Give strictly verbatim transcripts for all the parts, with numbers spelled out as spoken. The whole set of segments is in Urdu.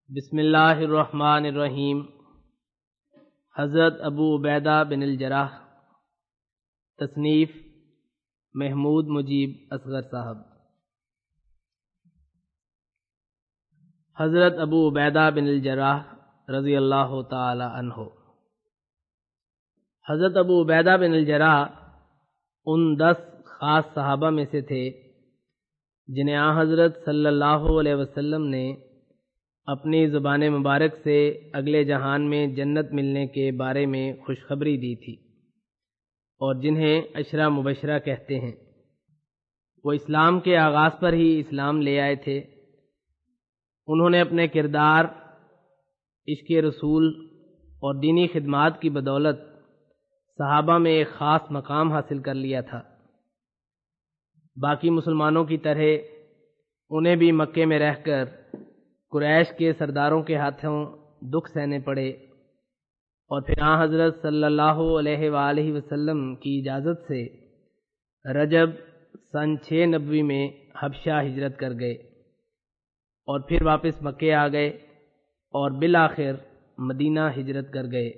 بسم اللہ الرحمن الرحیم۔ حضرت ابو عبیدہ بن الجراح، تصنیف محمود مجیب اصغر صاحب۔ حضرت ابو عبیدہ بن الجراح رضی اللہ تعالی عنہ۔ حضرت ابو عبیدہ بن الجراح ان دس خاص صحابہ میں سے تھے جنہیں آن حضرت صلی اللہ علیہ وسلم نے اپنی زبان مبارک سے اگلے جہان میں جنت ملنے کے بارے میں خوشخبری دی تھی، اور جنہیں عشرہ مبشرہ کہتے ہیں۔ وہ اسلام کے آغاز پر ہی اسلام لے آئے تھے۔ انہوں نے اپنے کردار، عشق رسول اور دینی خدمات کی بدولت صحابہ میں ایک خاص مقام حاصل کر لیا تھا۔ باقی مسلمانوں کی طرح انہیں بھی مکے میں رہ کر قریش کے سرداروں کے ہاتھوں دکھ سہنے پڑے، اور پھر آن حضرت صلی اللہ علیہ وآلہ وسلم کی اجازت سے رجب سن چھ نبوی میں حبشہ ہجرت کر گئے، اور پھر واپس مکے آ گئے اور بالآخر مدینہ ہجرت کر گئے۔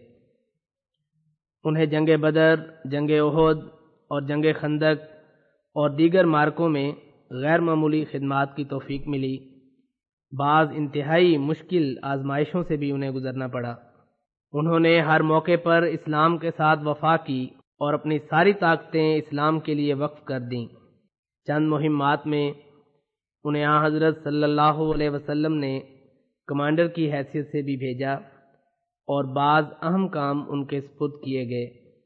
انہیں جنگ بدر، جنگ احد اور جنگ خندق اور دیگر معرکوں میں غیر معمولی خدمات کی توفیق ملی۔ بعض انتہائی مشکل آزمائشوں سے بھی انہیں گزرنا پڑا۔ انہوں نے ہر موقع پر اسلام کے ساتھ وفا کی اور اپنی ساری طاقتیں اسلام کے لیے وقف کر دیں۔ چند مہمات میں انہیں آن حضرت صلی اللہ علیہ وسلم نے کمانڈر کی حیثیت سے بھی بھیجا، اور بعض اہم کام ان کے سپرد کیے گئے،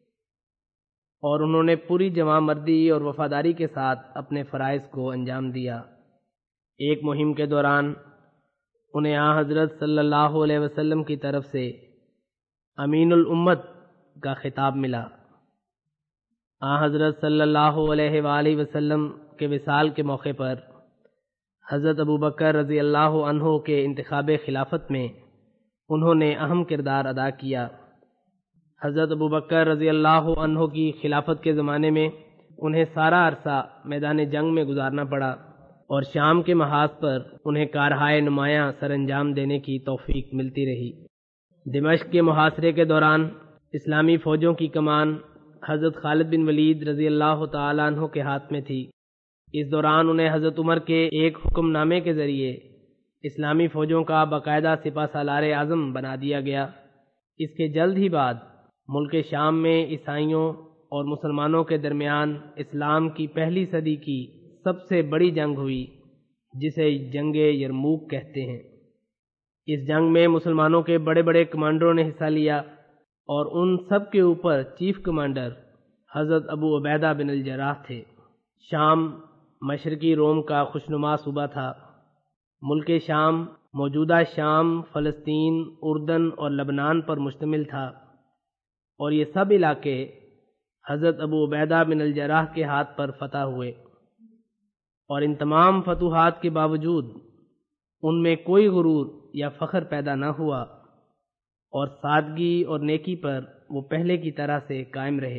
اور انہوں نے پوری جواں مردی اور وفاداری کے ساتھ اپنے فرائض کو انجام دیا۔ ایک مہم کے دوران انہیں آن حضرت صلی اللہ علیہ وسلم کی طرف سے امین الامت کا خطاب ملا۔ آن حضرت صلی اللہ علیہ وآلہ وسلم کے وصال کے موقع پر حضرت ابو بکر رضی اللہ عنہ کے انتخاب خلافت میں انہوں نے اہم کردار ادا کیا۔ حضرت ابو بکر رضی اللہ عنہ کی خلافت کے زمانے میں انہیں سارا عرصہ میدان جنگ میں گزارنا پڑا، اور شام کے محاذ پر انہیں کارہائے نمایاں سر انجام دینے کی توفیق ملتی رہی۔ دمشق کے محاصرے کے دوران اسلامی فوجوں کی کمان حضرت خالد بن ولید رضی اللہ تعالیٰ عنہ کے ہاتھ میں تھی۔ اس دوران انہیں حضرت عمر کے ایک حکم نامے کے ذریعے اسلامی فوجوں کا باقاعدہ سپہ سالار اعظم بنا دیا گیا۔ اس کے جلد ہی بعد ملک شام میں عیسائیوں اور مسلمانوں کے درمیان اسلام کی پہلی صدی کی سب سے بڑی جنگ ہوئی، جسے جنگ یرموک کہتے ہیں۔ اس جنگ میں مسلمانوں کے بڑے بڑے کمانڈروں نے حصہ لیا، اور ان سب کے اوپر چیف کمانڈر حضرت ابو عبیدہ بن الجراح تھے۔ شام مشرقی روم کا خوشنما صوبہ تھا۔ ملک شام موجودہ شام، فلسطین، اردن اور لبنان پر مشتمل تھا، اور یہ سب علاقے حضرت ابو عبیدہ بن الجراح کے ہاتھ پر فتح ہوئے، اور ان تمام فتوحات کے باوجود ان میں کوئی غرور یا فخر پیدا نہ ہوا، اور سادگی اور نیکی پر وہ پہلے کی طرح سے قائم رہے۔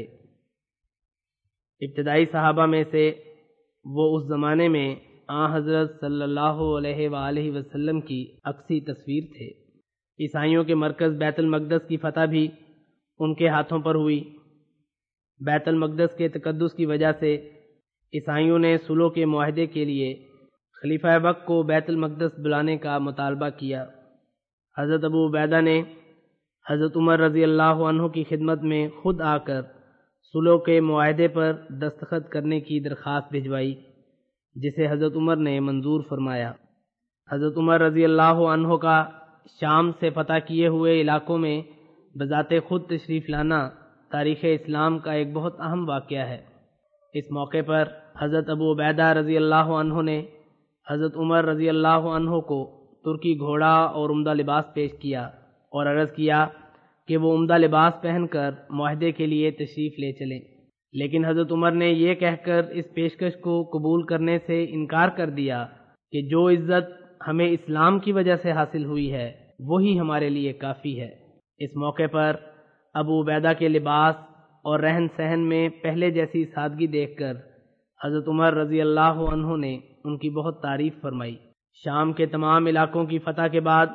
ابتدائی صحابہ میں سے وہ اس زمانے میں آن حضرت صلی اللہ علیہ وآلہ وسلم کی عکسی تصویر تھے۔ عیسائیوں کے مرکز بیت المقدس کی فتح بھی ان کے ہاتھوں پر ہوئی۔ بیت المقدس کے تقدس کی وجہ سے عیسائیوں نے صلح کے معاہدے کے لیے خلیفہ وقت کو بیت المقدس بلانے کا مطالبہ کیا۔ حضرت ابو عبیدہ نے حضرت عمر رضی اللہ عنہ کی خدمت میں خود آ کر صلح کے معاہدے پر دستخط کرنے کی درخواست بھجوائی، جسے حضرت عمر نے منظور فرمایا۔ حضرت عمر رضی اللہ عنہ کا شام سے فتح کیے ہوئے علاقوں میں بذات خود تشریف لانا تاریخ اسلام کا ایک بہت اہم واقعہ ہے۔ اس موقع پر حضرت ابو عبیدہ رضی اللہ عنہ نے حضرت عمر رضی اللہ عنہ کو ترکی گھوڑا اور عمدہ لباس پیش کیا، اور عرض کیا کہ وہ عمدہ لباس پہن کر معاہدے کے لیے تشریف لے چلیں، لیکن حضرت عمر نے یہ کہہ کر اس پیشکش کو قبول کرنے سے انکار کر دیا کہ جو عزت ہمیں اسلام کی وجہ سے حاصل ہوئی ہے وہی ہمارے لیے کافی ہے۔ اس موقع پر ابو عبیدہ کے لباس اور رہن سہن میں پہلے جیسی سادگی دیکھ کر حضرت عمر رضی اللہ عنہ نے ان کی بہت تعریف فرمائی۔ شام کے تمام علاقوں کی فتح کے بعد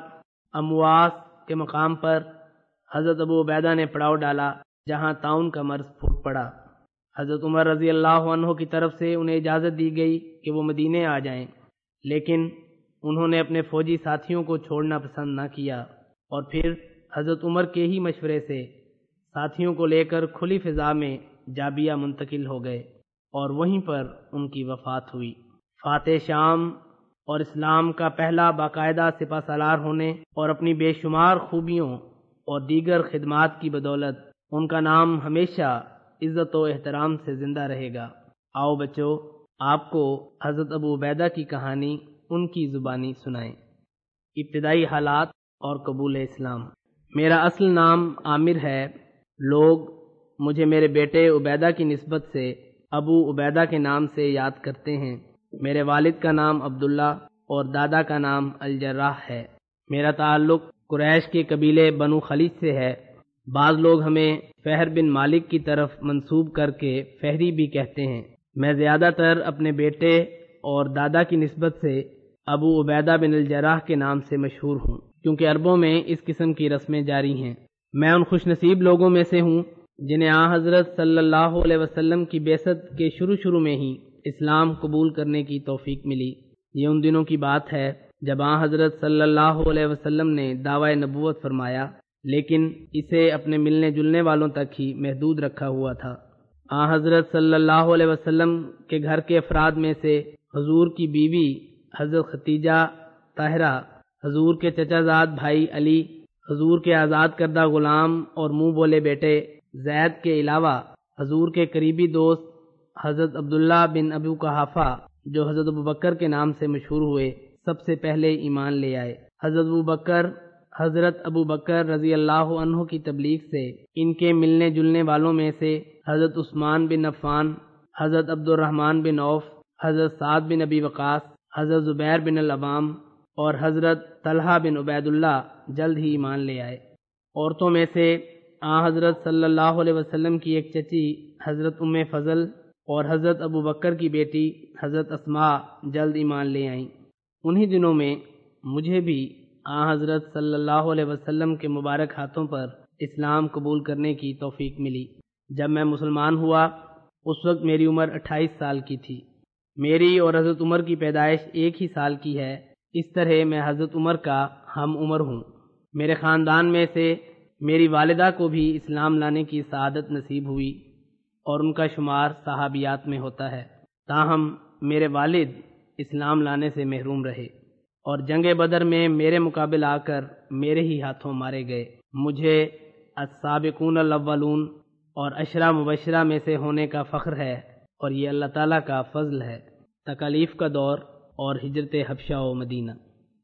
امواس کے مقام پر حضرت ابو عبیدہ نے پڑاؤ ڈالا جہاں طاعون کا مرض پھوٹ پڑا۔ حضرت عمر رضی اللہ عنہ کی طرف سے انہیں اجازت دی گئی کہ وہ مدینے آ جائیں، لیکن انہوں نے اپنے فوجی ساتھیوں کو چھوڑنا پسند نہ کیا اور پھر حضرت عمر کے ہی مشورے سے ساتھیوں کو لے کر کھلی فضا میں جابیہ منتقل ہو گئے اور وہیں پر ان کی وفات ہوئی۔ فاتح شام اور اسلام کا پہلا باقاعدہ سپہ سالار ہونے اور اپنی بے شمار خوبیوں اور دیگر خدمات کی بدولت ان کا نام ہمیشہ عزت و احترام سے زندہ رہے گا۔ آؤ بچو، آپ کو حضرت ابو عبیدہ کی کہانی ان کی زبانی سنائیں۔ ابتدائی حالات اور قبول اسلام۔ میرا اصل نام عامر ہے۔ لوگ مجھے میرے بیٹے عبیدہ کی نسبت سے ابو عبیدہ کے نام سے یاد کرتے ہیں۔ میرے والد کا نام عبداللہ اور دادا کا نام الجراح ہے۔ میرا تعلق قریش کے قبیلے بنو خلیج سے ہے۔ بعض لوگ ہمیں فہر بن مالک کی طرف منسوب کر کے فہری بھی کہتے ہیں۔ میں زیادہ تر اپنے بیٹے اور دادا کی نسبت سے ابو عبیدہ بن الجراح کے نام سے مشہور ہوں، کیونکہ عربوں میں اس قسم کی رسمیں جاری ہیں۔ میں ان خوش نصیب لوگوں میں سے ہوں جنہیں آن حضرت صلی اللہ علیہ وسلم کی بعثت کے شروع شروع میں ہی اسلام قبول کرنے کی توفیق ملی۔ یہ ان دنوں کی بات ہے جب آن حضرت صلی اللہ علیہ وسلم نے دعوی نبوت فرمایا، لیکن اسے اپنے ملنے جلنے والوں تک ہی محدود رکھا ہوا تھا۔ آن حضرت صلی اللہ علیہ وسلم کے گھر کے افراد میں سے حضور کی بیوی حضرت ختیجہ طاہرہ، حضور کے چچا زاد بھائی علی، حضور کے آزاد کردہ غلام اور منہ بولے بیٹے زید کے علاوہ حضور کے قریبی دوست حضرت عبداللہ بن ابو قحافہ، جو حضرت ابو بکر کے نام سے مشہور ہوئے، سب سے پہلے ایمان لے آئے۔ حضرت ابو بکر حضرت ابو بکر رضی اللہ عنہ کی تبلیغ سے ان کے ملنے جلنے والوں میں سے حضرت عثمان بن عفان، حضرت عبد الرحمن بن عوف، حضرت سعد بن ابی وقاص، حضرت زبیر بن العوام اور حضرت طلحہ بن عبید اللہ جلد ہی ایمان لے آئے۔ عورتوں میں سے آن حضرت صلی اللہ علیہ وسلم کی ایک چچی حضرت ام فضل اور حضرت ابو بکر کی بیٹی حضرت اسماء جلد ایمان لے آئیں۔ انہی دنوں میں مجھے بھی آن حضرت صلی اللہ علیہ وسلم کے مبارک ہاتھوں پر اسلام قبول کرنے کی توفیق ملی۔ جب میں مسلمان ہوا اس وقت میری عمر اٹھائیس سال کی تھی۔ میری اور حضرت عمر کی پیدائش ایک ہی سال کی ہے، اس طرح میں حضرت عمر کا ہم عمر ہوں۔ میرے خاندان میں سے میری والدہ کو بھی اسلام لانے کی سعادت نصیب ہوئی اور ان کا شمار صحابیات میں ہوتا ہے، تاہم میرے والد اسلام لانے سے محروم رہے اور جنگ بدر میں میرے مقابل آ کر میرے ہی ہاتھوں مارے گئے۔ مجھے السابقون الاولون اور عشرہ مبشرہ میں سے ہونے کا فخر ہے اور یہ اللہ تعالیٰ کا فضل ہے۔ تکالیف کا دور اور ہجرت حبشہ و مدینہ۔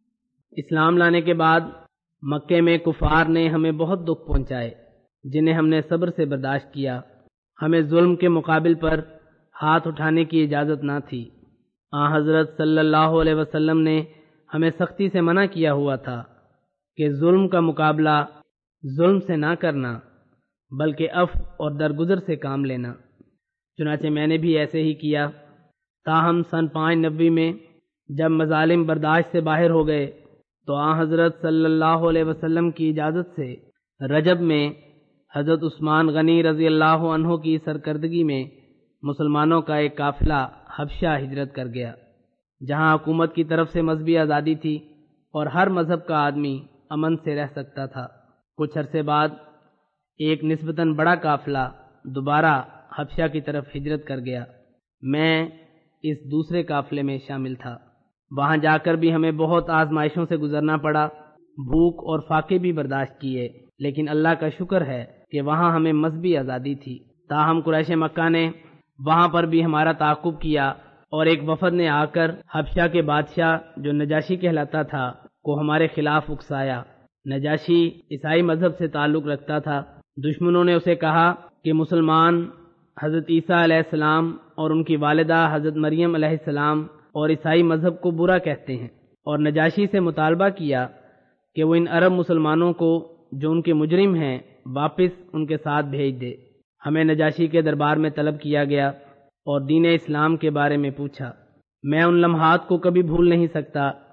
اسلام لانے کے بعد مکے میں کفار نے ہمیں بہت دکھ پہنچائے، جنہیں ہم نے صبر سے برداشت کیا۔ ہمیں ظلم کے مقابل پر ہاتھ اٹھانے کی اجازت نہ تھی۔ آن حضرت صلی اللہ علیہ وسلم نے ہمیں سختی سے منع کیا ہوا تھا کہ ظلم کا مقابلہ ظلم سے نہ کرنا بلکہ عفو اور درگزر سے کام لینا۔ چنانچہ میں نے بھی ایسے ہی کیا۔ تاہم سن پانچ نبی میں جب مظالم برداشت سے باہر ہو گئے تو آن حضرت صلی اللہ علیہ وسلم کی اجازت سے رجب میں حضرت عثمان غنی رضی اللہ عنہ کی سرکردگی میں مسلمانوں کا ایک قافلہ حبشہ ہجرت کر گیا، جہاں حکومت کی طرف سے مذہبی آزادی تھی اور ہر مذہب کا آدمی امن سے رہ سکتا تھا۔ کچھ عرصے بعد ایک نسبتاً بڑا قافلہ دوبارہ حبشہ کی طرف ہجرت کر گیا۔ میں اس دوسرے قافلے میں شامل تھا۔ وہاں جا کر بھی ہمیں بہت آزمائشوں سے گزرنا پڑا، بھوک اور فاقے بھی برداشت کیے، لیکن اللہ کا شکر ہے کہ وہاں ہمیں مذہبی آزادی تھی۔ تاہم قریش مکہ نے وہاں پر بھی ہمارا تعاقب کیا اور ایک وفد نے آ کر حبشہ کے بادشاہ جو نجاشی کہلاتا تھا کو ہمارے خلاف اکسایا۔ نجاشی عیسائی مذہب سے تعلق رکھتا تھا۔ دشمنوں نے اسے کہا کہ مسلمان حضرت عیسیٰ علیہ السلام اور ان کی والدہ حضرت مریم علیہ السلام اور عیسائی مذہب کو برا کہتے ہیں، اور نجاشی سے مطالبہ کیا کہ وہ ان عرب مسلمانوں کو جو ان کے مجرم ہیں واپس ان کے ساتھ بھیج دے۔ ہمیں نجاشی کے دربار میں طلب کیا گیا اور دین اسلام کے بارے میں پوچھا۔ میں ان لمحات کو کبھی بھول نہیں سکتا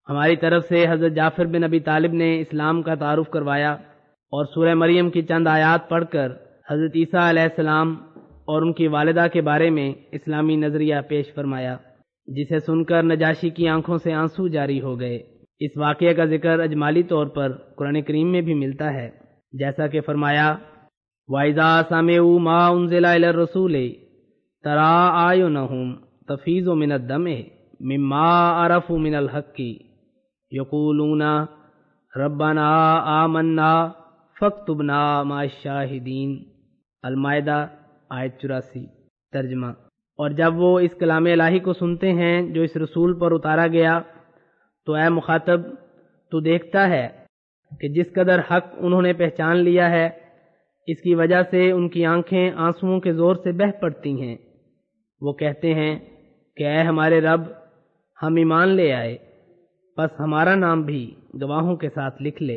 ہماری طرف سے حضرت جعفر بن ابی طالب نے اسلام کا تعارف کروایا اور سورہ مریم کی چند آیات پڑھ کر حضرت عیسیٰ علیہ السلام اور ان کی والدہ کے بارے میں اسلامی نظریہ پیش فرمایا، جسے سن کر نجاشی کی آنکھوں سے آنسو جاری ہو گئے۔ اس واقعے کا ذکر اجمالی طور پر قرآن کریم میں بھی ملتا ہے، جیسا کہ فرمایا وَإِذَا سَمِعُوا مَا أُنزِلَ إِلَى الرَّسُولِ تَرَىٰ أَعْيُنَهُمْ تَفِيضُ مِنَ الدَّمْعِ مِمَّا عَرَفُوا مِنَ الْحَقِّ يَقُولُونَ رَبَّنَا آمَنَّا فَاكْتُبْنَا مَعَ الشَّاهِدِينَ۔ المائدہ آیت چوراسی۔ ترجمہ: اور جب وہ اس کلام الہی کو سنتے ہیں جو اس رسول پر اتارا گیا تو اے مخاطب تو دیکھتا ہے کہ جس قدر حق انہوں نے پہچان لیا ہے اس کی وجہ سے ان کی آنکھیں آنسوؤں کے زور سے بہہ پڑتی ہیں۔ وہ کہتے ہیں کہ اے ہمارے رب، ہم ایمان لے آئے، پس ہمارا نام بھی گواہوں کے ساتھ لکھ لے۔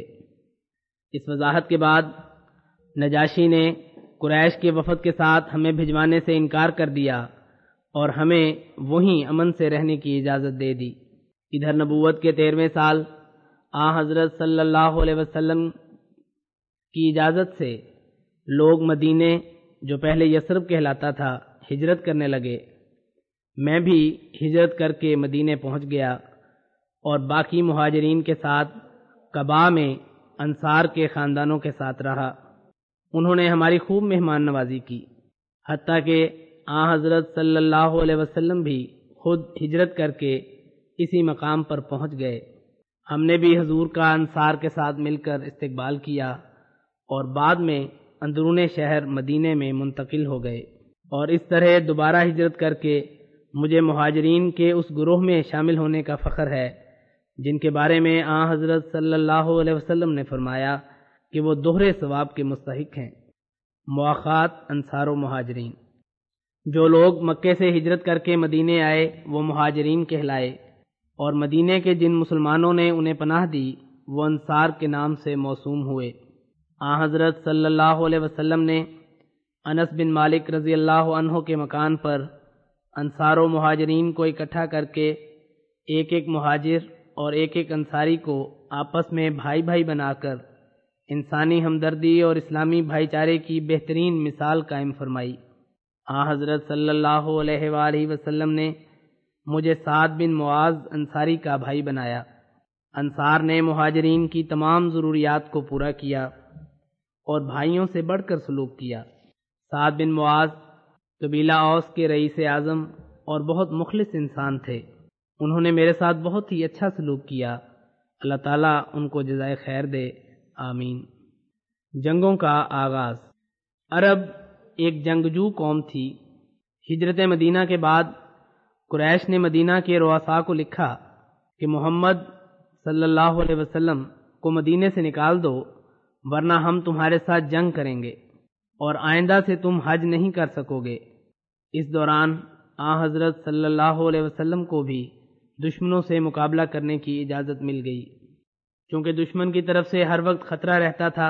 اس وضاحت کے بعد نجاشی نے قریش کے وفد کے ساتھ ہمیں بھجوانے سے انکار کر دیا اور ہمیں وہیں امن سے رہنے کی اجازت دے دی۔ ادھر نبوت کے تیرہویں سال آ حضرت صلی اللہ علیہ وسلم کی اجازت سے لوگ مدینے، جو پہلے یثرب کہلاتا تھا، ہجرت کرنے لگے۔ میں بھی ہجرت کر کے مدینے پہنچ گیا اور باقی مہاجرین کے ساتھ قباء میں انصار کے خاندانوں کے ساتھ رہا۔ انہوں نے ہماری خوب مہمان نوازی کی، حتیٰ کہ آن حضرت صلی اللہ علیہ وسلم بھی خود ہجرت کر کے اسی مقام پر پہنچ گئے۔ ہم نے بھی حضور کا انصار کے ساتھ مل کر استقبال کیا اور بعد میں اندرون شہر مدینے میں منتقل ہو گئے، اور اس طرح دوبارہ ہجرت کر کے مجھے مہاجرین کے اس گروہ میں شامل ہونے کا فخر ہے جن کے بارے میں آن حضرت صلی اللہ علیہ وسلم نے فرمایا کہ وہ دوہرے ثواب کے مستحق ہیں۔ مواخات انصار و مہاجرین۔ جو لوگ مکے سے ہجرت کر کے مدینے آئے وہ مہاجرین کہلائے، اور مدینے کے جن مسلمانوں نے انہیں پناہ دی وہ انصار کے نام سے موسوم ہوئے۔ آن حضرت صلی اللہ علیہ وسلم نے انس بن مالک رضی اللہ عنہ کے مکان پر انصار و مہاجرین کو اکٹھا کر کے ایک ایک مہاجر اور ایک ایک انصاری کو آپس میں بھائی بھائی بنا کر انسانی ہمدردی اور اسلامی بھائی چارے کی بہترین مثال قائم فرمائی۔ آن حضرت صلی اللہ علیہ وآلہ وسلم نے مجھے سعد بن معاذ انصاری کا بھائی بنایا۔ انصار نے مہاجرین کی تمام ضروریات کو پورا کیا اور بھائیوں سے بڑھ کر سلوک کیا۔ سعد بن معاذ قبیلہ اوس کے رئیس اعظم اور بہت مخلص انسان تھے۔ انہوں نے میرے ساتھ بہت ہی اچھا سلوک کیا۔ اللہ تعالیٰ ان کو جزائے خیر دے، آمین۔ جنگوں کا آغاز۔ عرب ایک جنگجو قوم تھی۔ ہجرت مدینہ کے بعد قریش نے مدینہ کے رؤساء کو لکھا کہ محمد صلی اللہ علیہ وسلم کو مدینے سے نکال دو، ورنہ ہم تمہارے ساتھ جنگ کریں گے اور آئندہ سے تم حج نہیں کر سکو گے۔ اس دوران آن حضرت صلی اللہ علیہ وسلم کو بھی دشمنوں سے مقابلہ کرنے کی اجازت مل گئی۔ چونکہ دشمن کی طرف سے ہر وقت خطرہ رہتا تھا،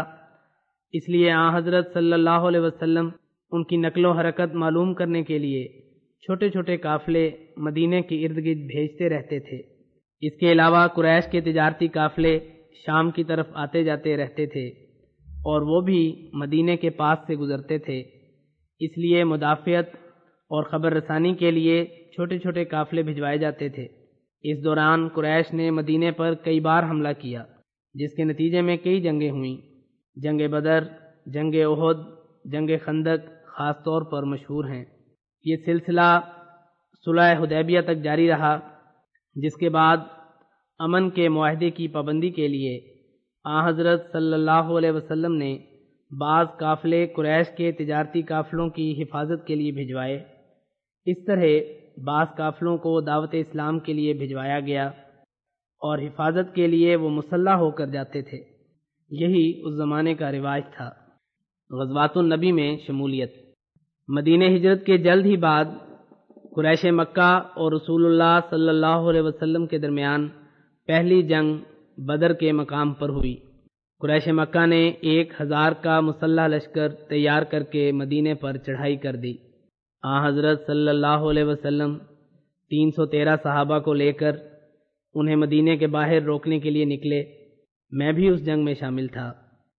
اس لیے آن حضرت صلی اللہ علیہ وسلم ان کی نقل و حرکت معلوم کرنے کے لیے چھوٹے چھوٹے قافلے مدینے کے ارد گرد بھیجتے رہتے تھے۔ اس کے علاوہ قریش کے تجارتی قافلے شام کی طرف آتے جاتے رہتے تھے اور وہ بھی مدینے کے پاس سے گزرتے تھے، اس لیے مدافعت اور خبر رسانی کے لیے چھوٹے چھوٹے قافلے بھجوائے جاتے تھے۔ اس دوران قریش نے مدینے پر کئی بار حملہ کیا، جس کے نتیجے میں کئی جنگیں ہوئیں۔ جنگ بدر، جنگ احد، جنگ خندق خاص طور پر مشہور ہیں۔ یہ سلسلہ صلح حدیبیہ تک جاری رہا، جس کے بعد امن کے معاہدے کی پابندی کے لیے آن حضرت صلی اللہ علیہ وسلم نے بعض قافلے قریش کے تجارتی قافلوں کی حفاظت کے لیے بھجوائے۔ اس طرح بعض قافلوں کو دعوت اسلام کے لیے بھجوایا گیا اور حفاظت کے لیے وہ مسلح ہو کر جاتے تھے۔ یہی اس زمانے کا رواج تھا۔ غزوات النبی میں شمولیت۔ مدینہ ہجرت کے جلد ہی بعد قریش مکہ اور رسول اللہ صلی اللہ علیہ وسلم کے درمیان پہلی جنگ بدر کے مقام پر ہوئی۔ قریش مکہ نے ایک ہزار کا مسلح لشکر تیار کر کے مدینے پر چڑھائی کر دی۔ آن حضرت صلی اللہ علیہ وسلم تین سو تیرہ صحابہ کو لے کر انہیں مدینے کے باہر روکنے کے لیے نکلے۔ میں بھی اس جنگ میں شامل تھا۔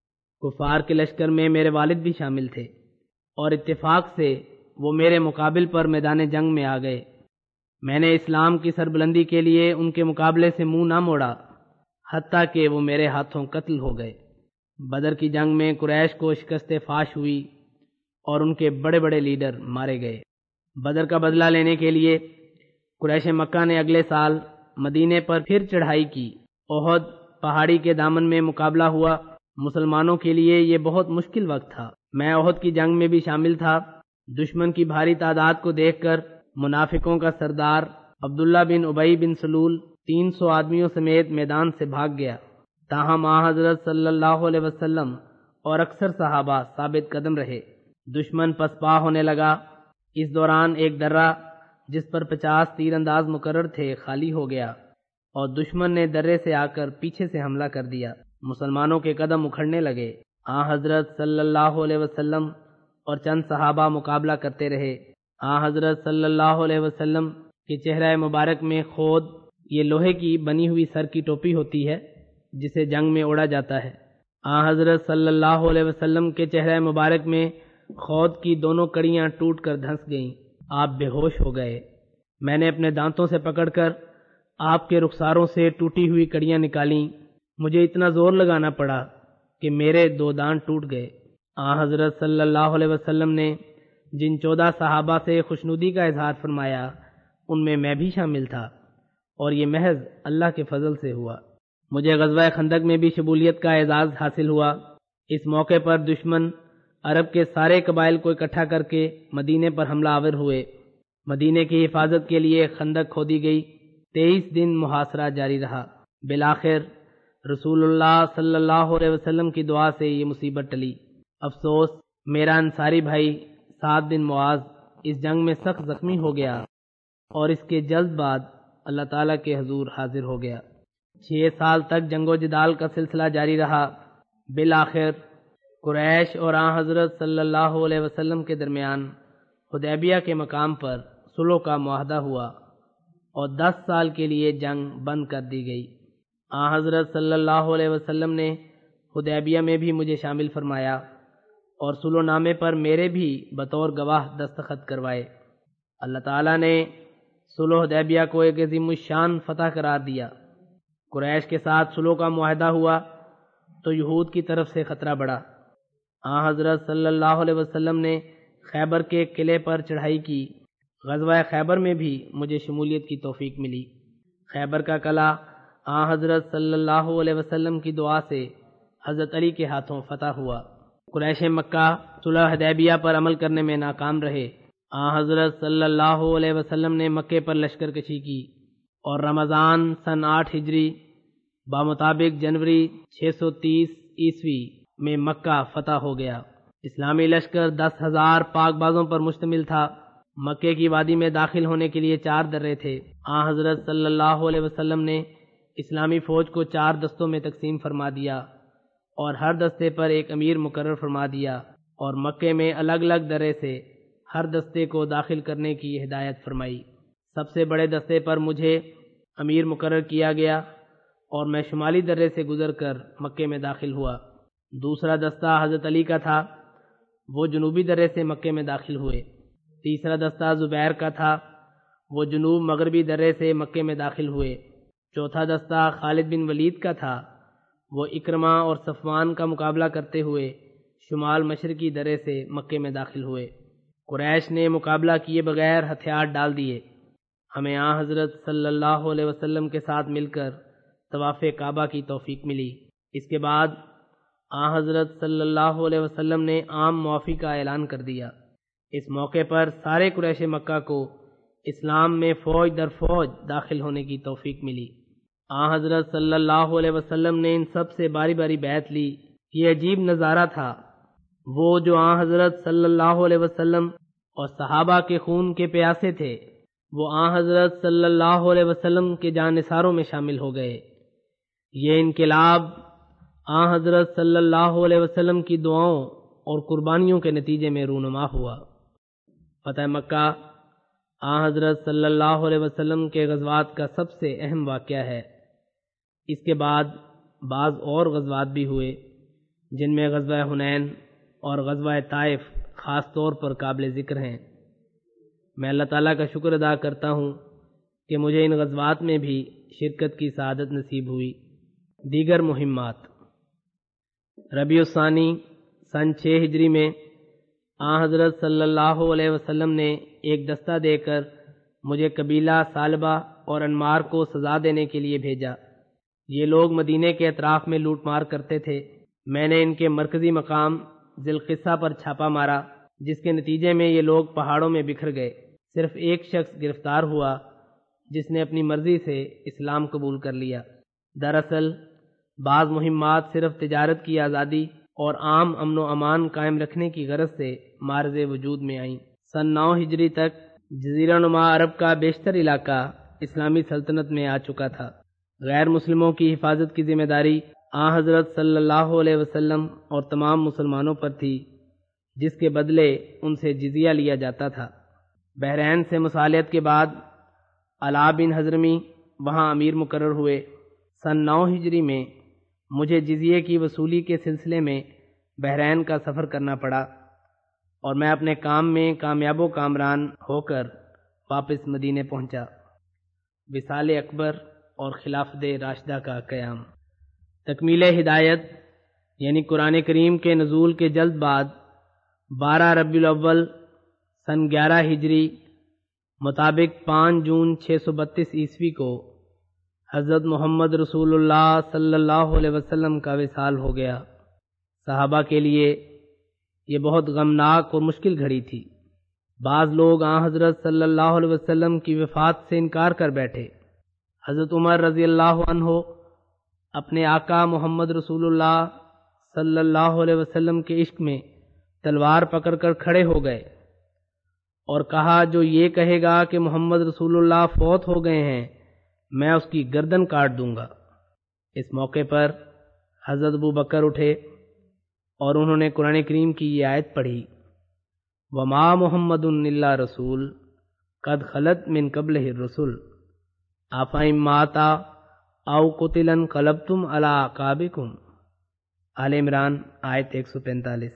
کفار کے لشکر میں میرے والد بھی شامل تھے، اور اتفاق سے وہ میرے مقابل پر میدان جنگ میں آ گئے۔ میں نے اسلام کی سربلندی کے لیے ان کے مقابلے سے منہ نہ موڑا، حتیٰ کہ وہ میرے ہاتھوں قتل ہو گئے۔ بدر کی جنگ میں قریش کو شکست فاش ہوئی اور ان کے بڑے بڑے لیڈر مارے گئے۔ بدر کا بدلہ لینے کے لیے قریش مکہ نے اگلے سال مدینے پر پھر چڑھائی کی۔ احد پہاڑی کے دامن میں مقابلہ ہوا۔ مسلمانوں کے لیے یہ بہت مشکل وقت تھا۔ میں احد کی جنگ میں بھی شامل تھا۔ دشمن کی بھاری تعداد کو دیکھ کر منافقوں کا سردار عبداللہ بن ابی بن سلول تین سو آدمیوں سمیت میدان سے بھاگ گیا، تاہم آن حضرت صلی اللہ علیہ وسلم اور اکثر صحابہ ثابت قدم رہے۔ دشمن پسپا ہونے لگا۔ اس دوران ایک درہ جس پر پچاس تیر انداز مقرر تھے خالی ہو گیا، اور دشمن نے درے سے آ کر پیچھے سے حملہ کر دیا۔ مسلمانوں کے قدم اکھڑنے لگے۔ آن حضرت صلی اللہ علیہ وسلم اور چند صحابہ مقابلہ کرتے رہے۔ آن حضرت صلی اللہ علیہ وسلم کے چہرہ مبارک میں خود، یہ لوہے کی بنی ہوئی سر کی ٹوپی ہوتی ہے جسے جنگ میں اوڑا جاتا ہے۔ آن حضرت صلی اللہ علیہ وسلم کے چہرہ مبارک میں خود کی دونوں کڑیاں ٹوٹ کر دھنس گئیں۔ آپ بے ہوش ہو گئے۔ میں نے اپنے دانتوں سے پکڑ کر آپ کے رخساروں سے ٹوٹی ہوئی کڑیاں نکالیں۔ مجھے اتنا زور لگانا پڑا کہ میرے دو دانت ٹوٹ گئے۔ آن حضرت صلی اللہ علیہ وسلم نے جن چودہ صحابہ سے خوشنودی کا اظہار فرمایا، ان میں میں بھی شامل تھا، اور یہ محض اللہ کے فضل سے ہوا۔ مجھے غزوہ خندق میں بھی شمولیت کا اعزاز حاصل ہوا۔ اس موقع پر دشمن عرب کے سارے قبائل کو اکٹھا کر کے مدینے پر حملہ آور ہوئے۔ مدینے کی حفاظت کے لیے خندق کھودی گئی۔ تیئیس دن محاصرہ جاری رہا۔ بالآخر رسول اللہ صلی اللہ علیہ وسلم کی دعا سے یہ مصیبت ٹلی۔ افسوس، میرا انصاری بھائی سعد بن معاذ اس جنگ میں سخت زخمی ہو گیا، اور اس کے جلد بعد اللہ تعالیٰ کے حضور حاضر ہو گیا۔ چھ سال تک جنگ و جدال کا سلسلہ جاری رہا۔ بالآخر قریش اور آن حضرت صلی اللہ علیہ وسلم کے درمیان حدیبیہ کے مقام پر صلح کا معاہدہ ہوا، اور دس سال کے لیے جنگ بند کر دی گئی۔ آن حضرت صلی اللہ علیہ وسلم نے حدیبیہ میں بھی مجھے شامل فرمایا، اور صلح نامے پر میرے بھی بطور گواہ دستخط کروائے۔ اللہ تعالیٰ نے صلح حدیبیہ کو ایک عظیم الشان فتح قرار دیا۔ قریش کے ساتھ صلح کا معاہدہ ہوا تو یہود کی طرف سے خطرہ بڑھا۔ آن حضرت صلی اللہ علیہ وسلم نے خیبر کے قلعے پر چڑھائی کی۔ غزوہ خیبر میں بھی مجھے شمولیت کی توفیق ملی۔ خیبر کا قلعہ آن حضرت صلی اللہ علیہ وسلم کی دعا سے حضرت علی کے ہاتھوں فتح ہوا۔ قریش مکہ صلح حدیبیہ پر عمل کرنے میں ناکام رہے۔ آن حضرت صلی اللہ علیہ وسلم نے مکے پر لشکر کشی کی، اور رمضان سن آٹھ ہجری بمطابق جنوری چھ سو تیس عیسوی میں مکہ فتح ہو گیا۔ اسلامی لشکر دس ہزار پاک بازوں پر مشتمل تھا۔ مکے کی وادی میں داخل ہونے کے لیے چار درے تھے۔ آن حضرت صلی اللہ علیہ وسلم نے اسلامی فوج کو چار دستوں میں تقسیم فرما دیا، اور ہر دستے پر ایک امیر مقرر فرما دیا، اور مکے میں الگ الگ درے سے ہر دستے کو داخل کرنے کی ہدایت فرمائی۔ سب سے بڑے دستے پر مجھے امیر مقرر کیا گیا، اور میں شمالی درے سے گزر کر مکے میں داخل ہوا۔ دوسرا دستہ حضرت علی کا تھا، وہ جنوبی درے سے مکے میں داخل ہوئے۔ تیسرا دستہ زبیر کا تھا، وہ جنوب مغربی درے سے مکے میں داخل ہوئے۔ چوتھا دستہ خالد بن ولید کا تھا، وہ اکرمہ اور صفوان کا مقابلہ کرتے ہوئے شمال مشرقی درے سے مکے میں داخل ہوئے۔ قریش نے مقابلہ کیے بغیر ہتھیار ڈال دیے۔ ہمیں آن حضرت صلی اللہ علیہ وسلم کے ساتھ مل کر طواف کعبہ کی توفیق ملی۔ اس کے بعد آن حضرت صلی اللہ علیہ وسلم نے عام معافی کا اعلان کر دیا۔ اس موقع پر سارے قریش مکہ کو اسلام میں فوج در فوج داخل ہونے کی توفیق ملی۔ آن حضرت صلی اللہ علیہ وسلم نے ان سب سے باری باری بیعت لی۔ یہ عجیب نظارہ تھا۔ وہ جو آن حضرت صلی اللہ علیہ وسلم اور صحابہ کے خون کے پیاسے تھے، وہ آن حضرت صلی اللہ علیہ وسلم کے جانثاروں میں شامل ہو گئے۔ یہ انقلاب آن حضرت صلی اللہ علیہ وسلم کی دعاؤں اور قربانیوں کے نتیجے میں رونما ہوا۔ فتح مکہ آن حضرت صلی اللہ علیہ وسلم کے غزوات کا سب سے اہم واقعہ ہے۔ اس کے بعد بعض اور غزوات بھی ہوئے جن میں غزوہ حنین اور غزوہ طائف خاص طور پر قابل ذکر ہیں۔ میں اللہ تعالیٰ کا شکر ادا کرتا ہوں کہ مجھے ان غزوات میں بھی شرکت کی سعادت نصیب ہوئی۔ دیگر مہمات: ربیع الثانی سن چھ ہجری میں آن حضرت صلی اللہ علیہ وسلم نے ایک دستہ دے کر مجھے قبیلہ ثعلبہ اور انمار کو سزا دینے کے لیے بھیجا۔ یہ لوگ مدینے کے اطراف میں لوٹ مار کرتے تھے۔ میں نے ان کے مرکزی مقام ذی القصہ پر چھاپا مارا، جس کے نتیجے میں یہ لوگ پہاڑوں میں بکھر گئے۔ صرف ایک شخص گرفتار ہوا جس نے اپنی مرضی سے اسلام قبول کر لیا۔ دراصل بعض مہمات صرف تجارت کی آزادی اور عام امن و امان قائم رکھنے کی غرض سے معرض وجود میں آئیں۔ سن نو ہجری تک جزیرہ نما عرب کا بیشتر علاقہ اسلامی سلطنت میں آ چکا تھا۔ غیر مسلموں کی حفاظت کی ذمہ داری آن حضرت صلی اللہ علیہ وسلم اور تمام مسلمانوں پر تھی، جس کے بدلے ان سے جزیہ لیا جاتا تھا۔ بحرین سے مصالحت کے بعد علا بن حضرمی وہاں امیر مقرر ہوئے۔ سن نو ہجری میں مجھے جزیے کی وصولی کے سلسلے میں بحرین کا سفر کرنا پڑا اور میں اپنے کام میں کامیاب و کامران ہو کر واپس مدینے پہنچا۔ وصال اکبر اور خلافت راشدہ کا قیام۔ تکمیل ہدایت یعنی قرآن کریم کے نزول کے جلد بعد بارہ ربیع الاول سن گیارہ ہجری مطابق پانچ جون چھ سو بتیس عیسوی کو حضرت محمد رسول اللہ صلی اللہ علیہ وسلم کا وصال ہو گیا۔ صحابہ کے لیے یہ بہت غمناک اور مشکل گھڑی تھی۔ بعض لوگ آن حضرت صلی اللہ علیہ وسلم کی وفات سے انکار کر بیٹھے۔ حضرت عمر رضی اللہ عنہ اپنے آقا محمد رسول اللہ صلی اللہ علیہ وسلم کے عشق میں تلوار پکڑ کر کھڑے ہو گئے اور کہا، جو یہ کہے گا کہ محمد رسول اللہ فوت ہو گئے ہیں، میں اس کی گردن کاٹ دوں گا۔ اس موقع پر حضرت ابو بکر اٹھے اور انہوں نے قرآن کریم کی یہ آیت پڑھی، وما محمد الا رسول قد خلت من قبلہ الرسل افإن مات او قتل انقلبتم علی اعقابکم۔ آل عمران آیت ایک سو پینتالیس۔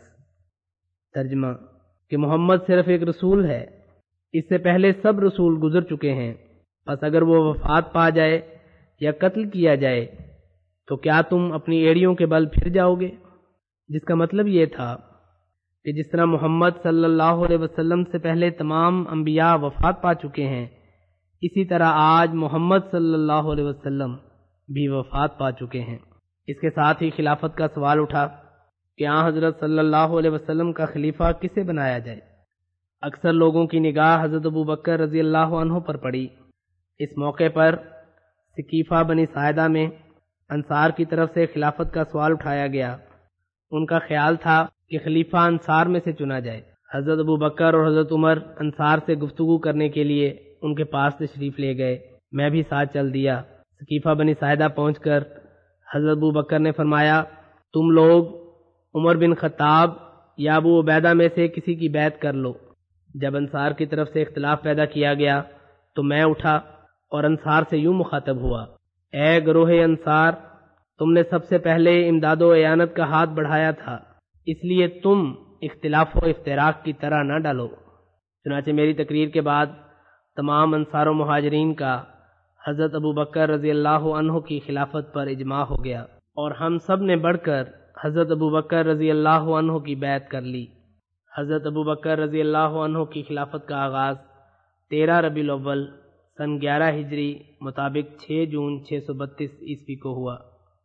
ترجمہ کہ محمد صرف ایک رسول ہے، اس سے پہلے سب رسول گزر چکے ہیں، پس اگر وہ وفات پا جائے یا قتل کیا جائے تو کیا تم اپنی ایڑیوں کے بل پھر جاؤ گے؟ جس کا مطلب یہ تھا کہ جس طرح محمد صلی اللہ علیہ وسلم سے پہلے تمام انبیاء وفات پا چکے ہیں، اسی طرح آج محمد صلی اللہ علیہ وسلم بھی وفات پا چکے ہیں۔ اس کے ساتھ ہی خلافت کا سوال اٹھا کہ آن حضرت صلی اللہ علیہ وسلم کا خلیفہ کسے بنایا جائے۔ اکثر لوگوں کی نگاہ حضرت ابو بکر رضی اللہ عنہ پر پڑی۔ اس موقع پر ثقیفہ بنی ساعدہ میں انصار کی طرف سے خلافت کا سوال اٹھایا گیا۔ ان کا خیال تھا کہ خلیفہ انصار میں سے چنا جائے۔ حضرت ابو بکر اور حضرت عمر انصار سے گفتگو کرنے کے لیے ان کے پاس تشریف لے گئے۔ میں بھی ساتھ چل دیا۔ ثقیفہ بنی ساعدہ پہنچ کر حضرت ابو بکر نے فرمایا، تم لوگ عمر بن خطاب یا ابو عبیدہ میں سے کسی کی بیعت کر لو۔ جب انصار کی طرف سے اختلاف پیدا کیا گیا تو میں اٹھا اور انصار سے یوں مخاطب ہوا، اے گروہ انصار، تم نے سب سے پہلے امداد و اعانت کا ہاتھ بڑھایا تھا، اس لیے تم اختلاف و افتراق کی طرح نہ ڈالو۔ چنانچہ میری تقریر کے بعد تمام انصار و مہاجرین کا حضرت ابو بکر رضی اللہ عنہ کی خلافت پر اجماع ہو گیا اور ہم سب نے بڑھ کر حضرت ابو بکر رضی اللہ عنہ کی بیعت کر لی۔ حضرت ابو بکر رضی اللہ عنہ کی خلافت کا آغاز تیرہ ربیع الاول سن گیارہ ہجری مطابق چھ جون چھ سو بتیس عیسوی کو ہوا۔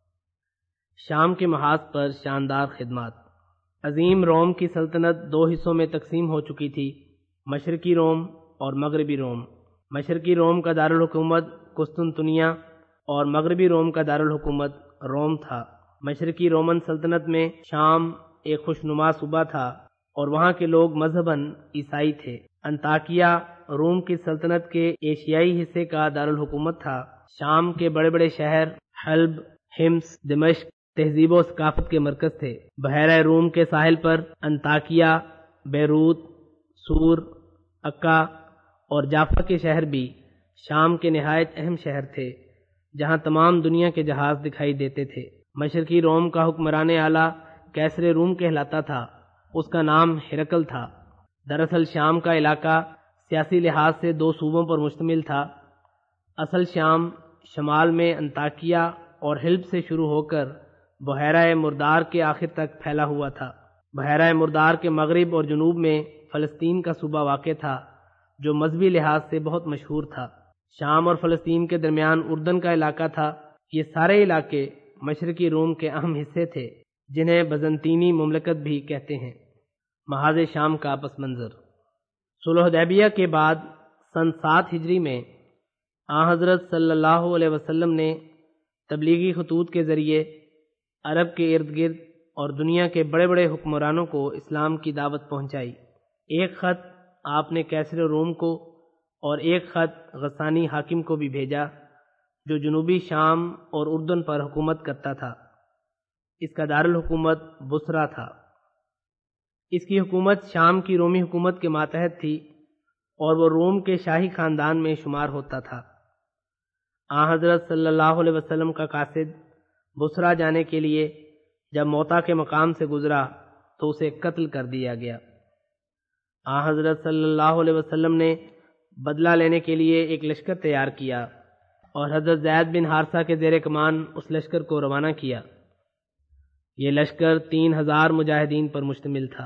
شام کے محاذ پر شاندار خدمات۔ عظیم روم کی سلطنت دو حصوں میں تقسیم ہو چکی تھی، مشرقی روم اور مغربی روم۔ مشرقی روم کا دارالحکومت قسطنطنیہ اور مغربی روم کا دارالحکومت روم تھا۔ مشرقی رومن سلطنت میں شام ایک خوشنما صوبہ تھا اور وہاں کے لوگ مذہباً عیسائی تھے۔ انطاکیہ روم کی سلطنت کے ایشیائی حصے کا دارالحکومت تھا۔ شام کے بڑے بڑے شہر حلب، حمص، دمشق تہذیب و ثقافت کے مرکز تھے۔ بحیرہ روم کے ساحل پر انطاکیہ، بیروت، سور، عکا اور جافا کے شہر بھی شام کے نہایت اہم شہر تھے جہاں تمام دنیا کے جہاز دکھائی دیتے تھے۔ مشرقی روم کا حکمران اعلیٰ کیسر روم کہلاتا تھا، اس کا نام ہرقل تھا۔ دراصل شام کا علاقہ سیاسی لحاظ سے دو صوبوں پر مشتمل تھا۔ اصل شام شمال میں انطاکیہ اور حلب سے شروع ہو کر بحیرہ مردار کے آخر تک پھیلا ہوا تھا۔ بحیرہ مردار کے مغرب اور جنوب میں فلسطین کا صوبہ واقع تھا جو مذہبی لحاظ سے بہت مشہور تھا۔ شام اور فلسطین کے درمیان اردن کا علاقہ تھا۔ یہ سارے علاقے مشرقی روم کے اہم حصے تھے جنہیں بزنطینی مملکت بھی کہتے ہیں۔ محاذ شام کا پس منظر۔ صلح حدیبیہ کے بعد سن سات ہجری میں آن حضرت صلی اللہ علیہ وسلم نے تبلیغی خطوط کے ذریعے عرب کے ارد گرد اور دنیا کے بڑے بڑے حکمرانوں کو اسلام کی دعوت پہنچائی۔ ایک خط آپ نے کیسر روم کو اور ایک خط غسانی حاکم کو بھی بھیجا جو جنوبی شام اور اردن پر حکومت کرتا تھا۔ اس کا دارالحکومت بصرہ تھا۔ اس کی حکومت شام کی رومی حکومت کے ماتحت تھی اور وہ روم کے شاہی خاندان میں شمار ہوتا تھا۔ آن حضرت صلی اللہ علیہ وسلم کا قاصد بصرہ جانے کے لیے جب موتا کے مقام سے گزرا تو اسے قتل کر دیا گیا۔ آن حضرت صلی اللہ علیہ وسلم نے بدلہ لینے کے لیے ایک لشکر تیار کیا اور حضرت زید بن حارثہ کے زیر کمان اس لشکر کو روانہ کیا۔ یہ لشکر تین ہزار مجاہدین پر مشتمل تھا۔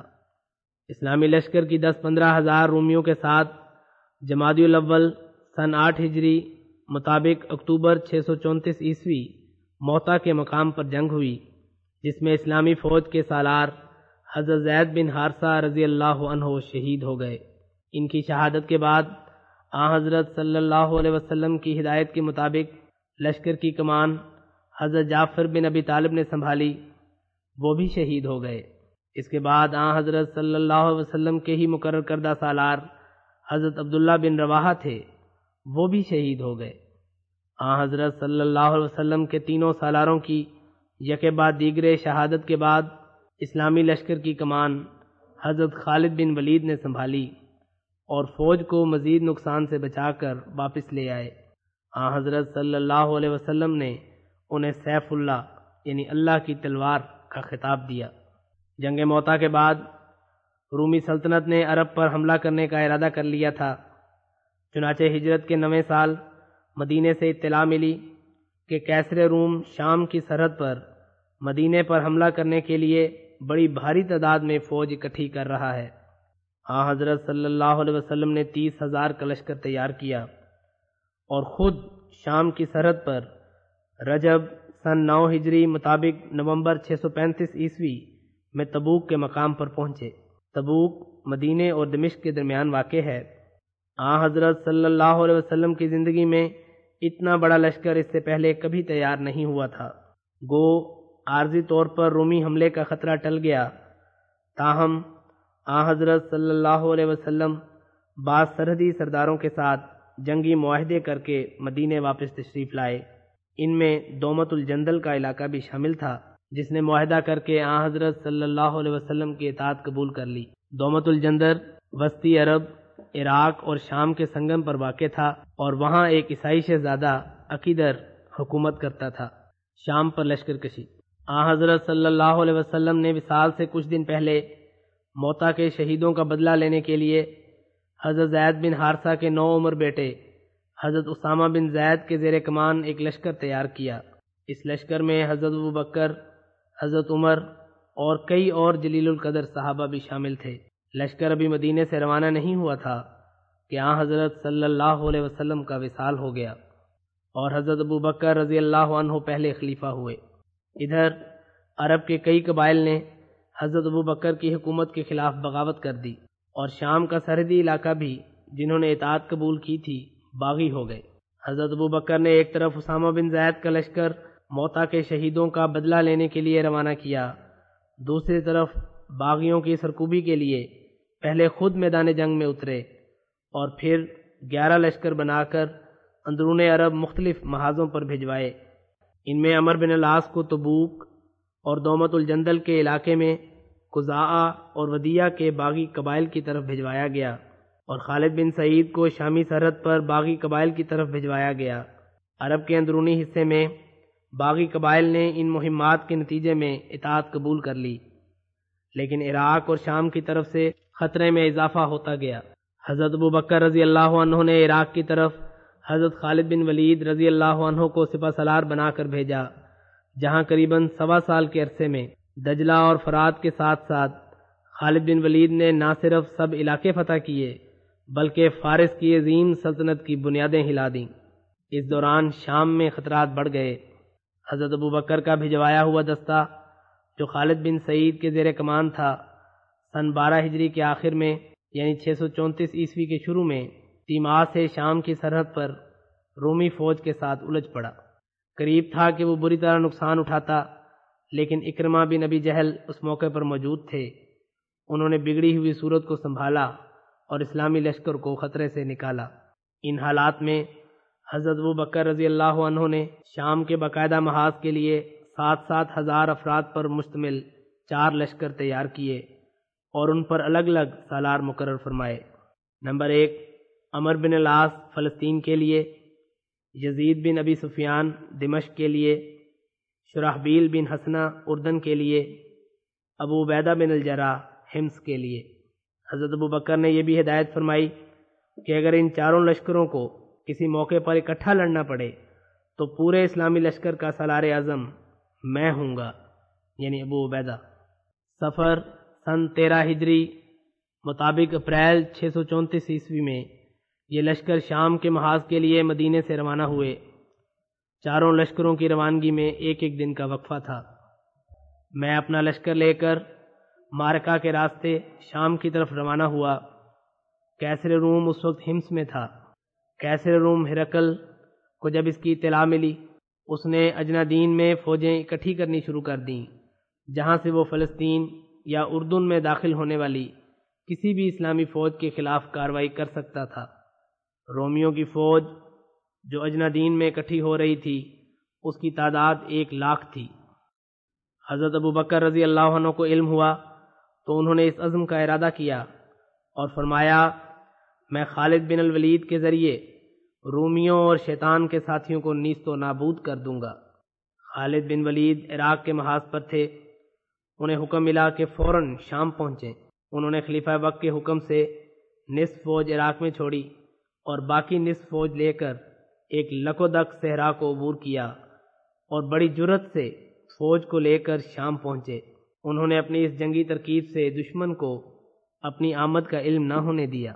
اسلامی لشکر کی دس پندرہ ہزار رومیوں کے ساتھ جمادی الاول سن آٹھ ہجری مطابق اکتوبر چھ سو چونتیس عیسوی موتا کے مقام پر جنگ ہوئی، جس میں اسلامی فوج کے سالار حضرت زید بن حارثہ رضی اللہ عنہ شہید ہو گئے۔ ان کی شہادت کے بعد آن حضرت صلی اللہ علیہ وسلم کی ہدایت کے مطابق لشکر کی کمان حضرت جعفر بن ابی طالب نے سنبھالی، وہ بھی شہید ہو گئے۔ اس کے بعد آن حضرت صلی اللہ علیہ وسلم کے ہی مقرر کردہ سالار حضرت عبداللہ بن رواحہ تھے، وہ بھی شہید ہو گئے۔ آن حضرت صلی اللہ علیہ وسلم کے تینوں سالاروں کی یکے بعد دیگرے شہادت کے بعد اسلامی لشکر کی کمان حضرت خالد بن ولید نے سنبھالی اور فوج کو مزید نقصان سے بچا کر واپس لے آئے۔ آن حضرت صلی اللہ علیہ وسلم نے انہیں سیف اللہ یعنی اللہ کی تلوار کا خطاب دیا۔ جنگ موتا کے بعد رومی سلطنت نے عرب پر حملہ کرنے کا ارادہ کر لیا تھا، چنانچہ ہجرت کے نویں سال مدینے سے اطلاع ملی کہ کیسر روم شام کی سرحد پر مدینے پر حملہ کرنے کے لیے بڑی بھاری تعداد میں فوج اکٹھی کر رہا ہے۔ آن حضرت صلی اللہ علیہ وسلم نے تیس ہزار کا لشکر تیار کیا اور خود شام کی سرحد پر رجب سن نو ہجری مطابق نومبر چھ سو پینتیس عیسوی میں تبوک کے مقام پر پہنچے۔ تبوک مدینے اور دمشق کے درمیان واقع ہے۔ آن حضرت صلی اللہ علیہ وسلم کی زندگی میں اتنا بڑا لشکر اس سے پہلے کبھی تیار نہیں ہوا تھا۔ گو عارضی طور پر رومی حملے کا خطرہ ٹل گیا، تاہم آن حضرت صلی اللہ علیہ وسلم بعض سرحدی سرداروں کے ساتھ جنگی معاہدے کر کے مدینے واپس تشریف لائے۔ ان میں دومت الجندل کا علاقہ بھی شامل تھا، جس نے معاہدہ کر کے آن حضرت صلی اللہ علیہ وسلم کی اطاعت قبول کر لی۔ دومت الجندل وسطی عرب، عراق اور شام کے سنگم پر واقع تھا اور وہاں ایک عیسائی شہزادہ عقیدر حکومت کرتا تھا۔ شام پر لشکر کشی۔ آن حضرت صلی اللہ علیہ وسلم نے وصال سے کچھ دن پہلے موتا کے شہیدوں کا بدلہ لینے کے لیے حضرت زید بن حارثہ کے نو عمر بیٹے حضرت اسامہ بن زید کے زیر کمان ایک لشکر تیار کیا۔ اس لشکر میں حضرت ابوبکر، حضرت عمر اور کئی اور جلیل القدر صحابہ بھی شامل تھے۔ لشکر ابھی مدینے سے روانہ نہیں ہوا تھا کہ آن حضرت صلی اللہ علیہ وسلم کا وصال ہو گیا اور حضرت ابوبکر رضی اللہ عنہ پہلے خلیفہ ہوئے۔ ادھر عرب کے کئی قبائل نے حضرت ابوبکر کی حکومت کے خلاف بغاوت کر دی اور شام کا سرحدی علاقہ بھی جنہوں نے اطاعت قبول کی تھی باغی ہو گئے۔ حضرت ابوبکر نے ایک طرف اسامہ بن زید کا لشکر موتا کے شہیدوں کا بدلہ لینے کے لیے روانہ کیا، دوسری طرف باغیوں کی سرکوبی کے لیے پہلے خود میدان جنگ میں اترے اور پھر گیارہ لشکر بنا کر اندرون عرب مختلف محاذوں پر بھجوائے۔ ان میں عمر بن العاص کو تبوک اور دومت الجندل کے علاقے میں قضاء اور ودیہ کے باغی قبائل کی طرف بھجوایا گیا، اور خالد بن سعید کو شامی سرحد پر باغی قبائل کی طرف بھجوایا گیا۔ عرب کے اندرونی حصے میں باغی قبائل نے ان مہمات کے نتیجے میں اطاعت قبول کر لی، لیکن عراق اور شام کی طرف سے خطرے میں اضافہ ہوتا گیا۔ حضرت ابو بکر رضی اللہ عنہ نے عراق کی طرف حضرت خالد بن ولید رضی اللہ عنہ کو سپہ سالار بنا کر بھیجا، جہاں قریباً سوا سال کے عرصے میں دجلہ اور فرات کے ساتھ ساتھ خالد بن ولید نے نہ صرف سب علاقے فتح کیے بلکہ فارس کی عظیم سلطنت کی بنیادیں ہلا دیں۔ اس دوران شام میں خطرات بڑھ گئے۔ حضرت ابو بکر کا بھجوایا ہوا دستہ جو خالد بن سعید کے زیر کمان تھا، سن بارہ ہجری کے آخر میں یعنی چھ سو چونتیس عیسوی کے شروع میں تیماس سے شام کی سرحد پر رومی فوج کے ساتھ الجھ پڑا۔ قریب تھا کہ وہ بری طرح نقصان اٹھاتا، لیکن اکرمہ بن ابی جہل اس موقع پر موجود تھے۔ انہوں نے بگڑی ہوئی صورت کو سنبھالا اور اسلامی لشکر کو خطرے سے نکالا۔ ان حالات میں حضرت ابو بکر رضی اللہ عنہ نے شام کے باقاعدہ محاذ کے لیے سات سات ہزار افراد پر مشتمل چار لشکر تیار کیے اور ان پر الگ الگ سالار مقرر فرمائے۔ نمبر ایک، عمر بن العاص فلسطین کے لیے، یزید بن ابی سفیان دمشق کے لیے، شرحبیل بن حسنہ اردن کے لیے، ابو عبیدہ بن الجراح حمص کے لیے۔ حضرت ابو بکر نے یہ بھی ہدایت فرمائی کہ اگر ان چاروں لشکروں کو کسی موقع پر اکٹھا لڑنا پڑے تو پورے اسلامی لشکر کا سالار اعظم میں ہوں گا، یعنی ابو عبیدہ۔ سفر سن تیرہ ہجری مطابق اپریل چھ سو چونتیس عیسوی میں یہ لشکر شام کے محاذ کے لیے مدینے سے روانہ ہوئے۔ چاروں لشکروں کی روانگی میں ایک ایک دن کا وقفہ تھا۔ میں اپنا لشکر لے کر مارکا کے راستے شام کی طرف روانہ ہوا۔ کیسر روم اس وقت حمص میں تھا۔ کیسر روم ہرقل کو جب اس کی اطلاع ملی، اس نے اجنادین میں فوجیں اکٹھی کرنی شروع کر دیں، جہاں سے وہ فلسطین یا اردن میں داخل ہونے والی کسی بھی اسلامی فوج کے خلاف کارروائی کر سکتا تھا۔ رومیوں کی فوج جو اجنادین میں اکٹھی ہو رہی تھی، اس کی تعداد ایک لاکھ تھی۔ حضرت ابو بکر رضی اللہ عنہ کو علم ہوا تو انہوں نے اس عزم کا ارادہ کیا اور فرمایا، میں خالد بن الولید کے ذریعے رومیوں اور شیطان کے ساتھیوں کو نیست و نابود کر دوں گا۔ خالد بن ولید عراق کے محاذ پر تھے۔ انہیں حکم ملا کہ فوراً شام پہنچیں۔ انہوں نے خلیفہ وقت کے حکم سے نصف فوج عراق میں چھوڑی اور باقی نصف فوج لے کر ایک لکودک صحرا کو عبور کیا اور بڑی جرأت سے فوج کو لے کر شام پہنچے۔ انہوں نے اپنی اس جنگی ترکیب سے دشمن کو اپنی آمد کا علم نہ ہونے دیا۔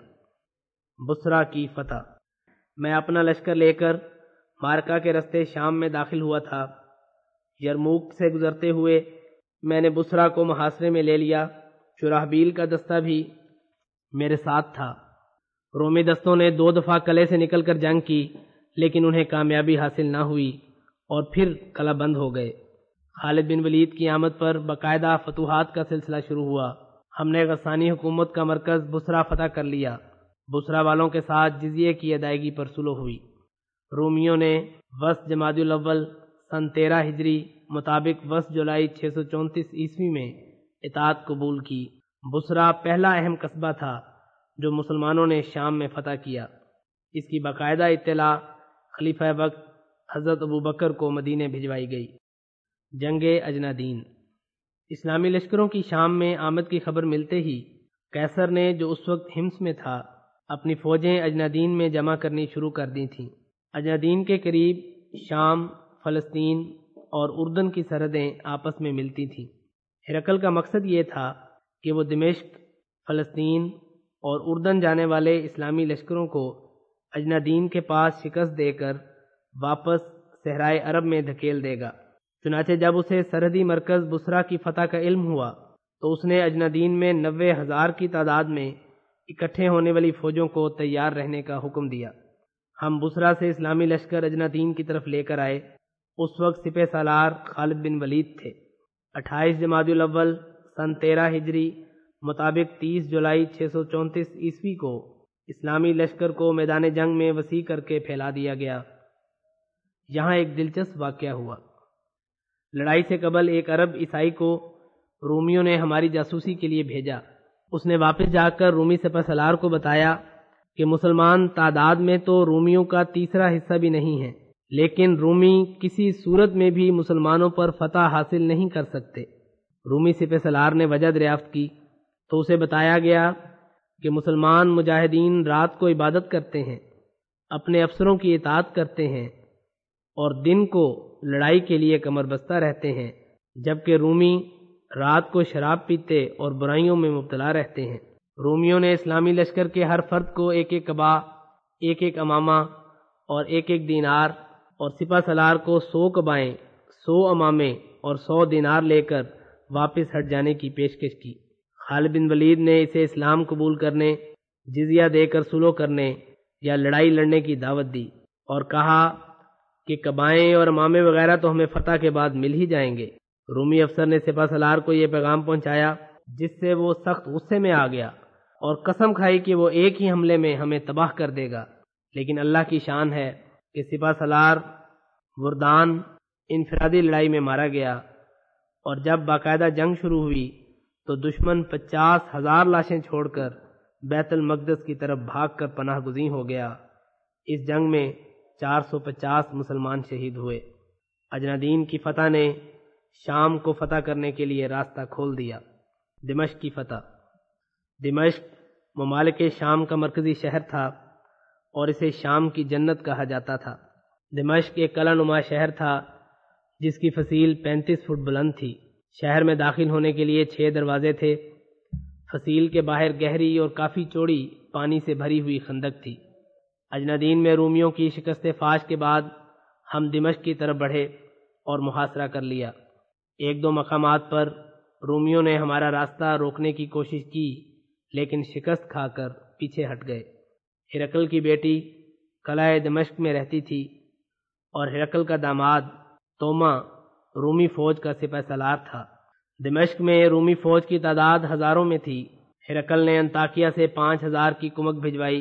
بصرہ کی فتح۔ میں اپنا لشکر لے کر مارکا کے رستے شام میں داخل ہوا تھا۔ یرموک سے گزرتے ہوئے میں نے بصرہ کو محاصرے میں لے لیا۔ شرحبیل کا دستہ بھی میرے ساتھ تھا۔ رومی دستوں نے دو دفعہ قلعے سے نکل کر جنگ کی، لیکن انہیں کامیابی حاصل نہ ہوئی اور پھر قلعہ بند ہو گئے۔ خالد بن ولید کی آمد پر باقاعدہ فتوحات کا سلسلہ شروع ہوا۔ ہم نے غسانی حکومت کا مرکز بصرہ فتح کر لیا۔ بصرہ والوں کے ساتھ جزیے کی ادائیگی پر صلح ہوئی۔ رومیوں نے وسط جمادی الاول سن تیرہ ہجری مطابق وسط جولائی چھ سو چونتیس عیسوی میں اطاعت قبول کی۔ بصرہ پہلا اہم قصبہ تھا جو مسلمانوں نے شام میں فتح کیا۔ اس کی باقاعدہ اطلاع خلیفہ وقت حضرت ابو بکر کو مدینے بھجوائی گئی۔ جنگ اجنادین۔ اسلامی لشکروں کی شام میں آمد کی خبر ملتے ہی قیصر نے جو اس وقت حمص میں تھا اپنی فوجیں اجنادین میں جمع کرنی شروع کر دی تھیں۔ اجنادین کے قریب شام، فلسطین اور اردن کی سرحدیں آپس میں ملتی تھیں۔ ہرقل کا مقصد یہ تھا کہ وہ دمشق، فلسطین اور اردن جانے والے اسلامی لشکروں کو اجنادین کے پاس شکست دے کر واپس صحرائے عرب میں دھکیل دے گا۔ چنانچہ جب اسے سرحدی مرکز بصرہ کی فتح کا علم ہوا تو اس نے اجنادین میں نوے ہزار کی تعداد میں اکٹھے ہونے والی فوجوں کو تیار رہنے کا حکم دیا۔ ہم بصرہ سے اسلامی لشکر اجنادین کی طرف لے کر آئے۔ اس وقت سپہ سالار خالد بن ولید تھے۔ اٹھائیس جمادی الاول سن تیرہ ہجری مطابق تیس جولائی چھ سو چونتیس عیسوی کو اسلامی لشکر کو میدان جنگ میں وسیع کر کے پھیلا دیا گیا۔ یہاں ایک دلچسپ واقعہ ہوا۔ لڑائی سے قبل ایک عرب عیسائی کو رومیوں نے ہماری جاسوسی کے لیے بھیجا۔ اس نے واپس جا کر رومی سپہ سالار کو بتایا کہ مسلمان تعداد میں تو رومیوں کا تیسرا حصہ بھی نہیں ہے، لیکن رومی کسی صورت میں بھی مسلمانوں پر فتح حاصل نہیں کر سکتے۔ رومی سپہ سالار نے وجہ دریافت کی تو اسے بتایا گیا کہ مسلمان مجاہدین رات کو عبادت کرتے ہیں، اپنے افسروں کی اطاعت کرتے ہیں اور دن کو لڑائی کے لیے کمر بستہ رہتے ہیں، جبکہ رومی رات کو شراب پیتے اور برائیوں میں مبتلا رہتے ہیں۔ رومیوں نے اسلامی لشکر کے ہر فرد کو ایک ایک قبا، ایک ایک امامہ اور ایک ایک دینار، اور سپہ سالار کو سو قبائیں، سو امامے اور سو دینار لے کر واپس ہٹ جانے کی پیشکش کی۔ خالد بن ولید نے اسے اسلام قبول کرنے، جزیہ دے کر سلو کرنے یا لڑائی لڑنے کی دعوت دی اور کہا کہ قبائیں اور امامے وغیرہ تو ہمیں فتح کے بعد مل ہی جائیں گے۔ رومی افسر نے سپہ سالار کو یہ پیغام پہنچایا، جس سے وہ سخت غصے میں آ گیا اور قسم کھائی کہ وہ ایک ہی حملے میں ہمیں تباہ کر دے گا۔ لیکن اللہ کی شان ہے کہ سپہ سالار وردان انفرادی لڑائی میں مارا گیا، اور جب باقاعدہ جنگ شروع ہوئی تو دشمن پچاس ہزار لاشیں چھوڑ کر بیت المقدس کی طرف بھاگ کر پناہ گزین ہو گیا۔ اس جنگ میں چار سو پچاس مسلمان شہید ہوئے۔ اجنادین کی فتح نے شام کو فتح کرنے کے لیے راستہ کھول دیا۔ دمشق کی فتح۔ دمشق ممالک شام کا مرکزی شہر تھا اور اسے شام کی جنت کہا جاتا تھا۔ دمشق ایک قلعہ نما شہر تھا جس کی فصیل پینتیس فٹ بلند تھی۔ شہر میں داخل ہونے کے لیے چھ دروازے تھے۔ فصیل کے باہر گہری اور کافی چوڑی پانی سے بھری ہوئی خندق تھی۔ اجنادین میں رومیوں کی شکست فاش کے بعد ہم دمشق کی طرف بڑھے اور محاصرہ کر لیا۔ ایک دو مقامات پر رومیوں نے ہمارا راستہ روکنے کی کوشش کی، لیکن شکست کھا کر پیچھے ہٹ گئے۔ ہرقل کی بیٹی قلعہ دمشق میں رہتی تھی اور ہرقل کا داماد توما رومی فوج کا سپہ سالار تھا۔ دمشق میں رومی فوج کی تعداد ہزاروں میں تھی۔ ہرقل نے انطاکیہ سے پانچ ہزار کی کمک بھجوائی،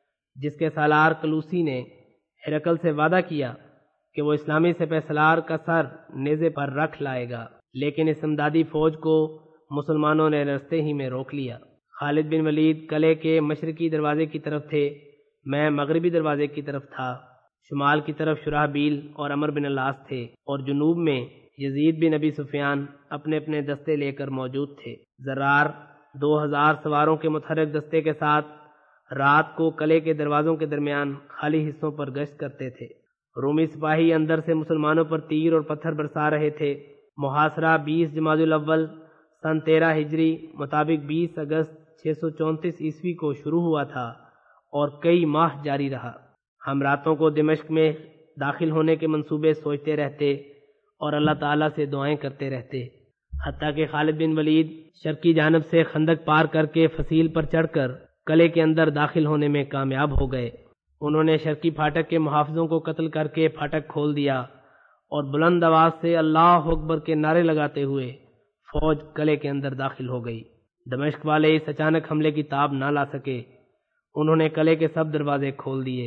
جس کے سالار کلوسی نے ہرقل سے وعدہ کیا کہ وہ اسلامی سپہ سالار کا سر نیزے پر رکھ لائے گا، لیکن اس امدادی فوج کو مسلمانوں نے رستے ہی میں روک لیا۔ خالد بن ولید قلعے کے مشرقی دروازے کی طرف تھے، میں مغربی دروازے کی طرف تھا۔ شمال کی طرف شرحبیل اور عمر بن العاص تھے، اور جنوب میں یزید بن ابی سفیان اپنے اپنے دستے لے کر موجود تھے۔ زرار دو ہزار سواروں کے متحرک دستے کے ساتھ رات کو قلعے کے دروازوں کے درمیان خالی حصوں پر گشت کرتے تھے۔ رومی سپاہی اندر سے مسلمانوں پر تیر اور پتھر برسا رہے تھے۔ محاصرہ بیس جمادی الاول سن تیرہ ہجری مطابق بیس اگست چھ سو چونتیس عیسوی کو شروع ہوا تھا اور کئی ماہ جاری رہا۔ ہم راتوں کو دمشق میں داخل ہونے کے منصوبے سوچتے رہتے اور اللہ تعالیٰ سے دعائیں کرتے رہتے، حتیٰ کہ خالد بن ولید شرقی جانب سے خندق پار کر کے فصیل پر چڑھ کر قلعے کے اندر داخل ہونے میں کامیاب ہو گئے۔ انہوں نے شرقی پھاٹک کے محافظوں کو قتل کر کے پھاٹک کھول دیا اور بلند آواز سے اللہ اکبر کے نعرے لگاتے ہوئے فوج قلعے کے اندر داخل ہو گئی۔ دمشق والے اس اچانک حملے کی تاب نہ لا سکے۔ انہوں نے قلعے کے سب دروازے کھول دیے۔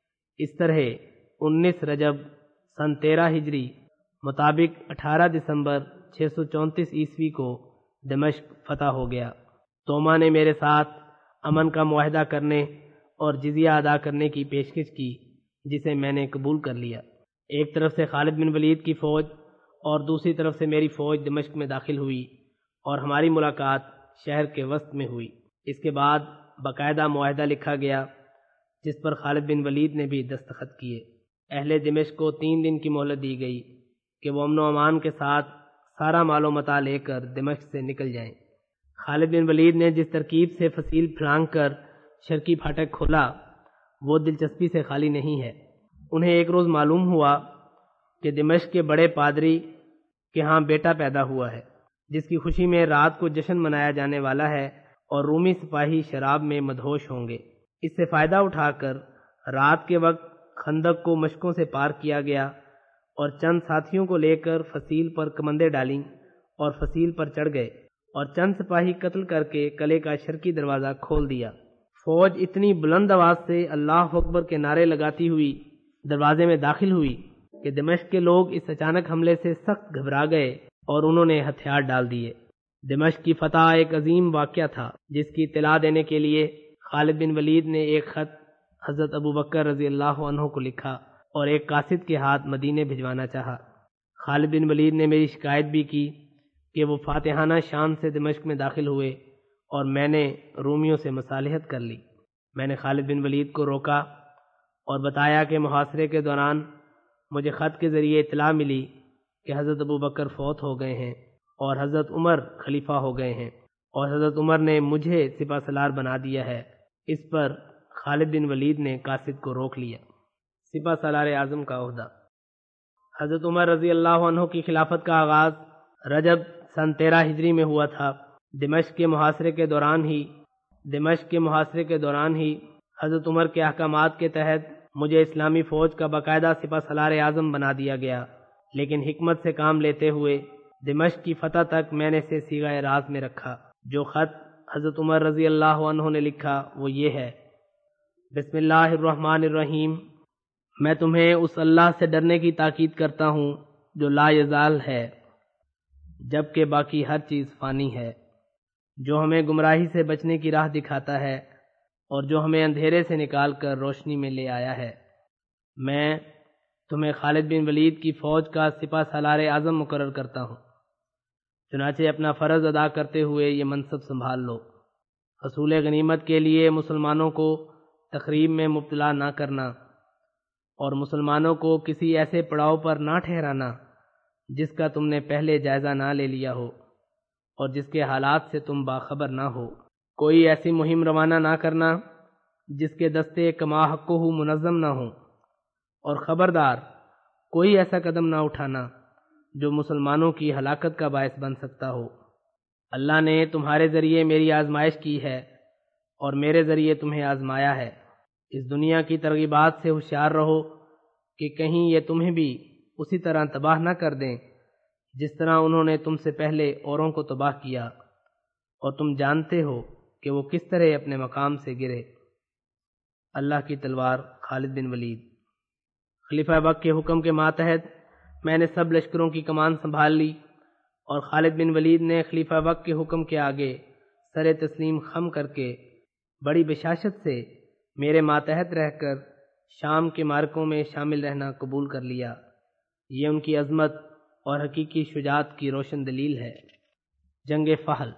اس طرح انیس رجب سن تیرہ ہجری مطابق اٹھارہ دسمبر چھ سو چونتیس عیسوی کو دمشق فتح ہو گیا۔ توما نے میرے ساتھ امن کا معاہدہ کرنے اور جزیہ ادا کرنے کی پیشکش کی، جسے میں نے قبول کر لیا۔ ایک طرف سے خالد بن ولید کی فوج اور دوسری طرف سے میری فوج دمشق میں داخل ہوئی اور ہماری ملاقات شہر کے وسط میں ہوئی۔ اس کے بعد باقاعدہ معاہدہ لکھا گیا جس پر خالد بن ولید نے بھی دستخط کیے۔ اہل دمشق کو تین دن کی مہلت دی گئی کہ وہ امن و امان کے ساتھ سارا مال و متاع لے کر دمشق سے نکل جائیں۔ خالد بن ولید نے جس ترکیب سے فصیل پھلانگ کر شرقی پھاٹک کھولا وہ دلچسپی سے خالی نہیں ہے۔ انہیں ایک روز معلوم ہوا کہ دمشق کے بڑے پادری کے ہاں بیٹا پیدا ہوا ہے، جس کی خوشی میں رات کو جشن منایا جانے والا ہے اور رومی سپاہی شراب میں مدہوش ہوں گے۔ اس سے فائدہ اٹھا کر رات کے وقت خندق کو مشکوں سے پار کیا گیا اور چند ساتھیوں کو لے کر فصیل پر کمندیں ڈالیں اور فصیل پر چڑھ گئے اور چند سپاہی قتل کر کے قلعے کا شرقی دروازہ کھول دیا۔ فوج اتنی بلند آواز سے اللہ اکبر کے نعرے لگاتی ہوئی دروازے میں داخل ہوئی کہ دمشق کے لوگ اس اچانک حملے سے سخت گھبرا گئے اور انہوں نے ہتھیار ڈال دیے۔ دمشق کی فتح ایک عظیم واقعہ تھا جس کی اطلاع دینے کے لیے خالد بن ولید نے ایک خط حضرت ابو بکر رضی اللہ عنہ کو لکھا اور ایک قاصد کے ہاتھ مدینے بھجوانا چاہا۔ خالد بن ولید نے میری شکایت بھی کی کہ وہ فاتحانہ شان سے دمشق میں داخل ہوئے اور میں نے رومیوں سے مصالحت کر لی۔ میں نے خالد بن ولید کو روکا اور بتایا کہ محاصرے کے دوران مجھے خط کے ذریعے اطلاع ملی کہ حضرت ابو بکر فوت ہو گئے ہیں اور حضرت عمر خلیفہ ہو گئے ہیں اور حضرت عمر نے مجھے سپہ سالار بنا دیا ہے۔ اس پر خالد بن ولید نے قاصد کو روک لیا۔ سپہ سالار اعظم کا عہدہ۔ حضرت عمر رضی اللہ عنہ کی خلافت کا آغاز رجب سن تیرہ ہجری میں ہوا تھا۔ دمشق کے محاصرے کے دوران ہی دمشق کے محاصرے کے دوران ہی حضرت عمر کے احکامات کے تحت مجھے اسلامی فوج کا باقاعدہ سپہ سالار اعظم بنا دیا گیا، لیکن حکمت سے کام لیتے ہوئے دمشق کی فتح تک میں نے اسے صیغہ راز میں رکھا۔ جو خط حضرت عمر رضی اللہ عنہ نے لکھا وہ یہ ہے: بسم اللہ الرحمن الرحیم، میں تمہیں اس اللہ سے ڈرنے کی تاکید کرتا ہوں جو لا یزال ہے جبکہ باقی ہر چیز فانی ہے، جو ہمیں گمراہی سے بچنے کی راہ دکھاتا ہے اور جو ہمیں اندھیرے سے نکال کر روشنی میں لے آیا ہے۔ میں تمہیں خالد بن ولید کی فوج کا سپہ سالار اعظم مقرر کرتا ہوں، چنانچہ اپنا فرض ادا کرتے ہوئے یہ منصب سنبھال لو۔ حصول غنیمت کے لیے مسلمانوں کو تخریب میں مبتلا نہ کرنا اور مسلمانوں کو کسی ایسے پڑاؤ پر نہ ٹھہرانا جس کا تم نے پہلے جائزہ نہ لے لیا ہو اور جس کے حالات سے تم باخبر نہ ہو۔ کوئی ایسی مہم روانہ نہ کرنا جس کے دستے کما حقہ منظم نہ ہوں، اور خبردار کوئی ایسا قدم نہ اٹھانا جو مسلمانوں کی ہلاکت کا باعث بن سکتا ہو۔ اللہ نے تمہارے ذریعے میری آزمائش کی ہے اور میرے ذریعے تمہیں آزمایا ہے۔ اس دنیا کی ترغیبات سے ہوشیار رہو کہ کہیں یہ تمہیں بھی اسی طرح تباہ نہ کر دیں جس طرح انہوں نے تم سے پہلے اوروں کو تباہ کیا، اور تم جانتے ہو کہ وہ کس طرح اپنے مقام سے گرے۔ اللہ کی تلوار خالد بن ولید۔ خلیفہ وقت کے حکم کے ماتحت میں نے سب لشکروں کی کمان سنبھال لی اور خالد بن ولید نے خلیفہ وقت کے حکم کے آگے سر تسلیم خم کر کے بڑی بشاشت سے میرے ماتحت رہ کر شام کے معرکوں میں شامل رہنا قبول کر لیا۔ یہ ان کی عظمت اور حقیقی شجاعت کی روشن دلیل ہے۔ جنگ فحل۔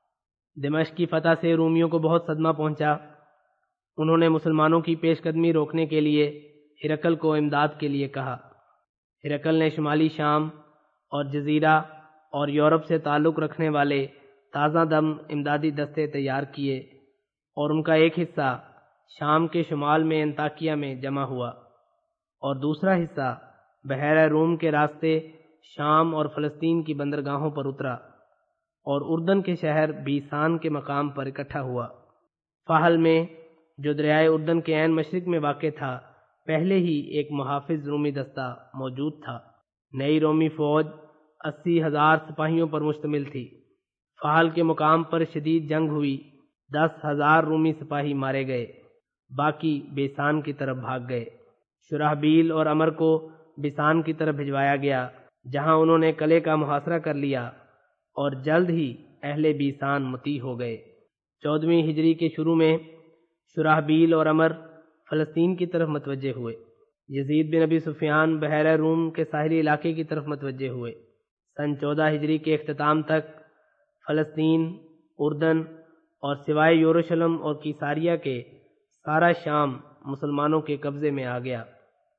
دمشق کی فتح سے رومیوں کو بہت صدمہ پہنچا۔ انہوں نے مسلمانوں کی پیش قدمی روکنے کے لیے ہرقل کو امداد کے لیے کہا۔ ہرقل نے شمالی شام اور جزیرہ اور یورپ سے تعلق رکھنے والے تازہ دم امدادی دستے تیار کیے اور ان کا ایک حصہ شام کے شمال میں انطاکیہ میں جمع ہوا اور دوسرا حصہ بحیرہ روم کے راستے شام اور فلسطین کی بندرگاہوں پر اترا اور اردن کے شہر بیسان کے مقام پر اکٹھا ہوا۔ فحل میں جو دریائے اردن کے عین مشرق میں واقع تھا پہلے ہی ایک محافظ رومی دستہ موجود تھا۔ نئی رومی فوج اسی ہزار سپاہیوں پر مشتمل تھی۔ فحل کے مقام پر شدید جنگ ہوئی، دس ہزار رومی سپاہی مارے گئے، باقی بیسان کی طرف بھاگ گئے۔ شرحبیل اور عمر کو بیسان کی طرف بھجوایا گیا جہاں انہوں نے قلعے کا محاصرہ کر لیا اور جلد ہی اہل بیسان مطیع ہو گئے۔ چودہویں ہجری کے شروع میں شرحبیل اور عمر فلسطین کی طرف متوجہ ہوئے۔ یزید بن ابی سفیان بحیرہ روم کے ساحلی علاقے کی طرف متوجہ ہوئے۔ سن چودہ ہجری کے اختتام تک فلسطین، اردن اور سوائے یروشلم اور کیساریہ کے سارا شام مسلمانوں کے قبضے میں آ گیا۔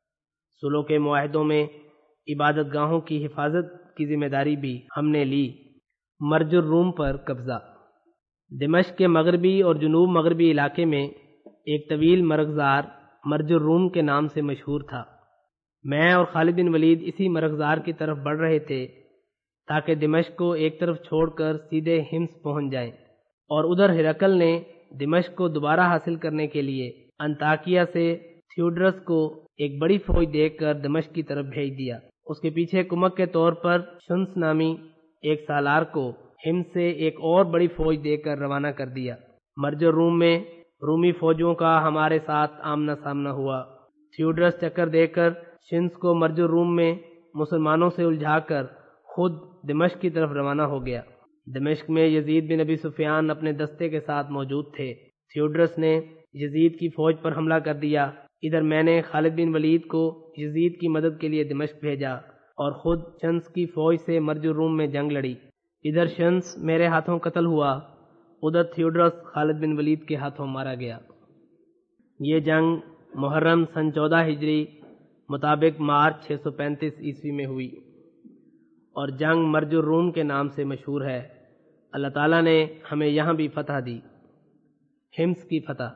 صلح کے معاہدوں میں عبادت گاہوں کی حفاظت کی ذمہ داری بھی ہم نے لی۔ مرج الروم پر قبضہ۔ دمشق کے مغربی اور جنوب مغربی علاقے میں ایک طویل مرغزار مرج الروم کے نام سے مشہور تھا۔ میں اور خالد بن ولید اسی مرغزار کی طرف بڑھ رہے تھے تاکہ دمشق کو ایک طرف چھوڑ کر سیدھے حمص پہنچ جائیں، اور ادھر ہرقل نے دمشق کو دوبارہ حاصل کرنے کے لیے انطاکیہ سے تھیوڈرس کو ایک بڑی فوج دے کر دمشق کی طرف بھیج دیا۔ اس کے پیچھے کمک کے طور پر شنس نامی ایک سالار کو حمص سے ایک اور بڑی فوج دے کر روانہ کر دیا۔ مرج الروم میں رومی فوجوں کا ہمارے ساتھ آمنا سامنا ہوا۔ تھیوڈرس چکر دے کر شنس کو مرج الروم میں مسلمانوں سے الجھا کر خود دمشق کی طرف روانہ ہو گیا۔ دمشق میں یزید بن ابی سفیان اپنے دستے کے ساتھ موجود تھے۔ تھیوڈرس نے یزید کی فوج پر حملہ کر دیا۔ ادھر میں نے خالد بن ولید کو یزید کی مدد کے لیے دمشق بھیجا اور خود شمس کی فوج سے مرج الروم میں جنگ لڑی۔ ادھر شمس میرے ہاتھوں قتل ہوا، ادھر تھیوڈرس خالد بن ولید کے ہاتھوں مارا گیا۔ یہ جنگ محرم سن چودہ ہجری مطابق مارچ چھ سو پینتیس عیسوی میں ہوئی اور جنگ مرج الروم کے نام سے مشہور ہے۔ اللہ تعالیٰ نے ہمیں یہاں بھی فتح دی، حمص کی فتح۔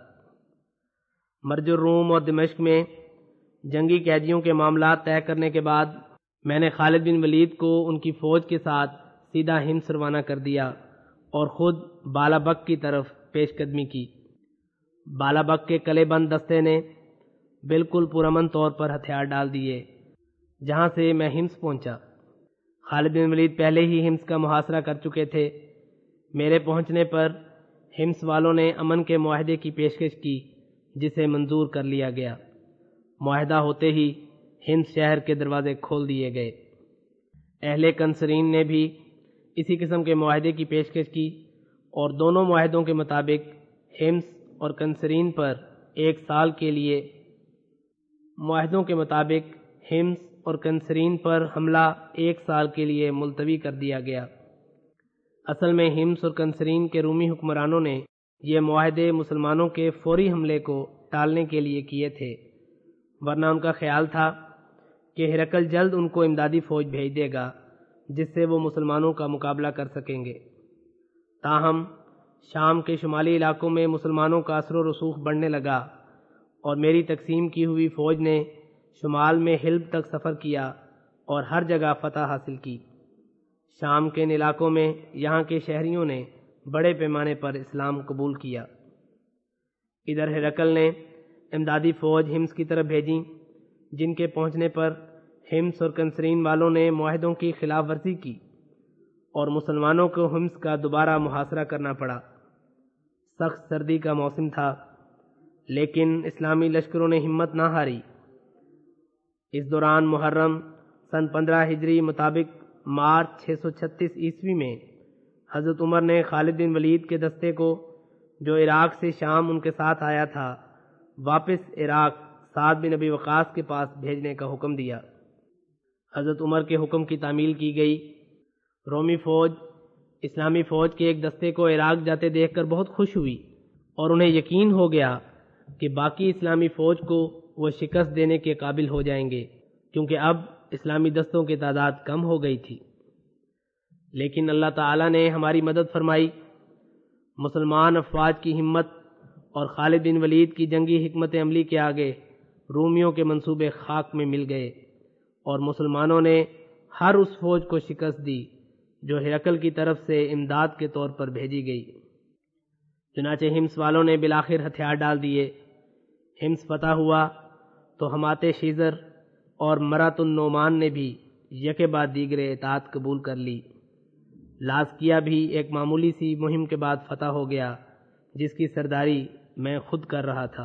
مرج الروم اور دمشق میں جنگی قیدیوں کے معاملات طے کرنے کے بعد میں نے خالد بن ولید کو ان کی فوج کے ساتھ سیدھا حمص روانہ کر دیا اور خود بالابک کی طرف پیش قدمی کی۔ بالابک کے قلعے بند دستے نے بالکل پرامن طور پر ہتھیار ڈال دیے، جہاں سے میں حمص پہنچا۔ خالد بن ولید پہلے ہی حمص کا محاصرہ کر چکے تھے۔ میرے پہنچنے پر حمص والوں نے امن کے معاہدے کی پیشکش کی، جسے منظور کر لیا گیا۔ معاہدہ ہوتے ہی حمص شہر کے دروازے کھول دیے گئے۔ اہل کنسرین نے بھی اسی قسم کے معاہدے کی پیشکش کی اور دونوں معاہدوں کے مطابق حمص اور کنسرین پر ایک سال کے لیے معاہدوں کے مطابق حمص اور کنسرین پر حملہ ایک سال کے لیے ملتوی کر دیا گیا۔ اصل میں حمص اور کنسرین کے رومی حکمرانوں نے یہ معاہدے مسلمانوں کے فوری حملے کو ٹالنے کے لیے کیے تھے، ورنہ ان کا خیال تھا کہ ہرقل جلد ان کو امدادی فوج بھیج دے گا جس سے وہ مسلمانوں کا مقابلہ کر سکیں گے۔ تاہم شام کے شمالی علاقوں میں مسلمانوں کا اثر و رسوخ بڑھنے لگا اور میری تقسیم کی ہوئی فوج نے شمال میں حلب تک سفر کیا اور ہر جگہ فتح حاصل کی۔ شام کے ان علاقوں میں یہاں کے شہریوں نے بڑے پیمانے پر اسلام قبول کیا۔ ادھر ہرقل نے امدادی فوج حمص کی طرف بھیجی، جن کے پہنچنے پر حمص اور کنسرین والوں نے معاہدوں کی خلاف ورزی کی اور مسلمانوں کو حمص کا دوبارہ محاصرہ کرنا پڑا۔ سخت سردی کا موسم تھا، لیکن اسلامی لشکروں نے ہمت نہ ہاری۔ اس دوران محرم سن پندرہ ہجری مطابق مارچ چھ سو چھتیس عیسوی میں حضرت عمر نے خالد بن ولید کے دستے کو، جو عراق سے شام ان کے ساتھ آیا تھا، واپس عراق سعد بن ابی وقاص کے پاس بھیجنے کا حکم دیا۔ حضرت عمر کے حکم کی تعمیل کی گئی۔ رومی فوج اسلامی فوج کے ایک دستے کو عراق جاتے دیکھ کر بہت خوش ہوئی اور انہیں یقین ہو گیا کہ باقی اسلامی فوج کو وہ شکست دینے کے قابل ہو جائیں گے، کیونکہ اب اسلامی دستوں کی تعداد کم ہو گئی تھی۔ لیکن اللہ تعالیٰ نے ہماری مدد فرمائی۔ مسلمان افواج کی ہمت اور خالد بن ولید کی جنگی حکمت عملی کے آگے رومیوں کے منصوبے خاک میں مل گئے اور مسلمانوں نے ہر اس فوج کو شکست دی جو ہرقل کی طرف سے امداد کے طور پر بھیجی گئی۔ چنانچہ حمص والوں نے بالآخر ہتھیار ڈال دیے۔ حمص فتح ہوا تو حمات شیزر اور مرات النعمان نے بھی یکے بعد دیگرے اطاعت قبول کر لی۔ لازکیہ بھی ایک معمولی سی مہم کے بعد فتح ہو گیا، جس کی سرداری میں خود کر رہا تھا۔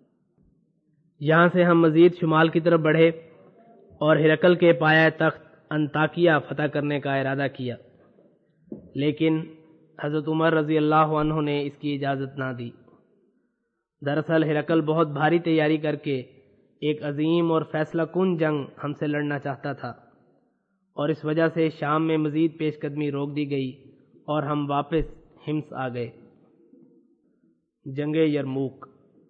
یہاں سے ہم مزید شمال کی طرف بڑھے اور ہرقل کے پایہ تخت انطاکیہ فتح کرنے کا ارادہ کیا، لیکن حضرت عمر رضی اللہ عنہ نے اس کی اجازت نہ دی۔ دراصل ہرقل بہت بھاری تیاری کر کے ایک عظیم اور فیصلہ کن جنگ ہم سے لڑنا چاہتا تھا، اور اس وجہ سے شام میں مزید پیش قدمی روک دی گئی اور ہم واپس حمص آ گئے۔ جنگ یرموک۔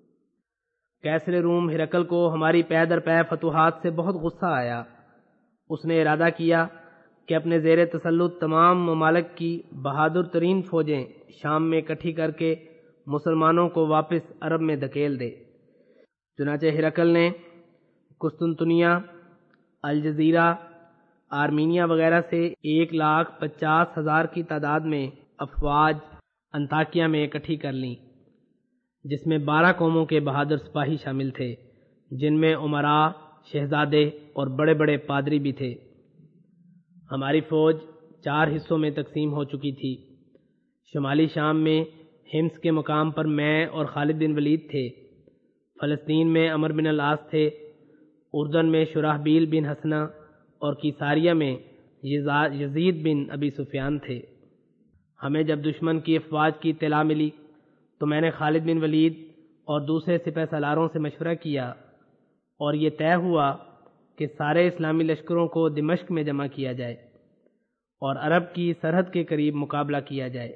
کیسر روم ہرقل کو ہماری پے در پے فتوحات سے بہت غصہ آیا۔ اس نے ارادہ کیا کہ اپنے زیر تسلط تمام ممالک کی بہادر ترین فوجیں شام میں اکٹھی کر کے مسلمانوں کو واپس عرب میں دھکیل دے۔ چنانچہ ہرقل نے قسطنطنیہ، الجزیرہ، آرمینیا وغیرہ سے ایک لاکھ پچاس ہزار کی تعداد میں افواج انطاکیہ میں اکٹھی کر لیں، جس میں بارہ قوموں کے بہادر سپاہی شامل تھے، جن میں امراء، شہزادے اور بڑے بڑے پادری بھی تھے۔ ہماری فوج چار حصوں میں تقسیم ہو چکی تھی۔ شمالی شام میں حمص کے مقام پر میں اور خالد بن ولید تھے، فلسطین میں عمر بن العاص تھے، اردن میں شرحبیل بن حسنہ اور کیساریہ میں یزید بن ابی سفیان تھے۔ ہمیں جب دشمن کی افواج کی اطلاع ملی تو میں نے خالد بن ولید اور دوسرے سپہ سالاروں سے مشورہ کیا اور یہ طے ہوا کہ سارے اسلامی لشکروں کو دمشق میں جمع کیا جائے اور عرب کی سرحد کے قریب مقابلہ کیا جائے۔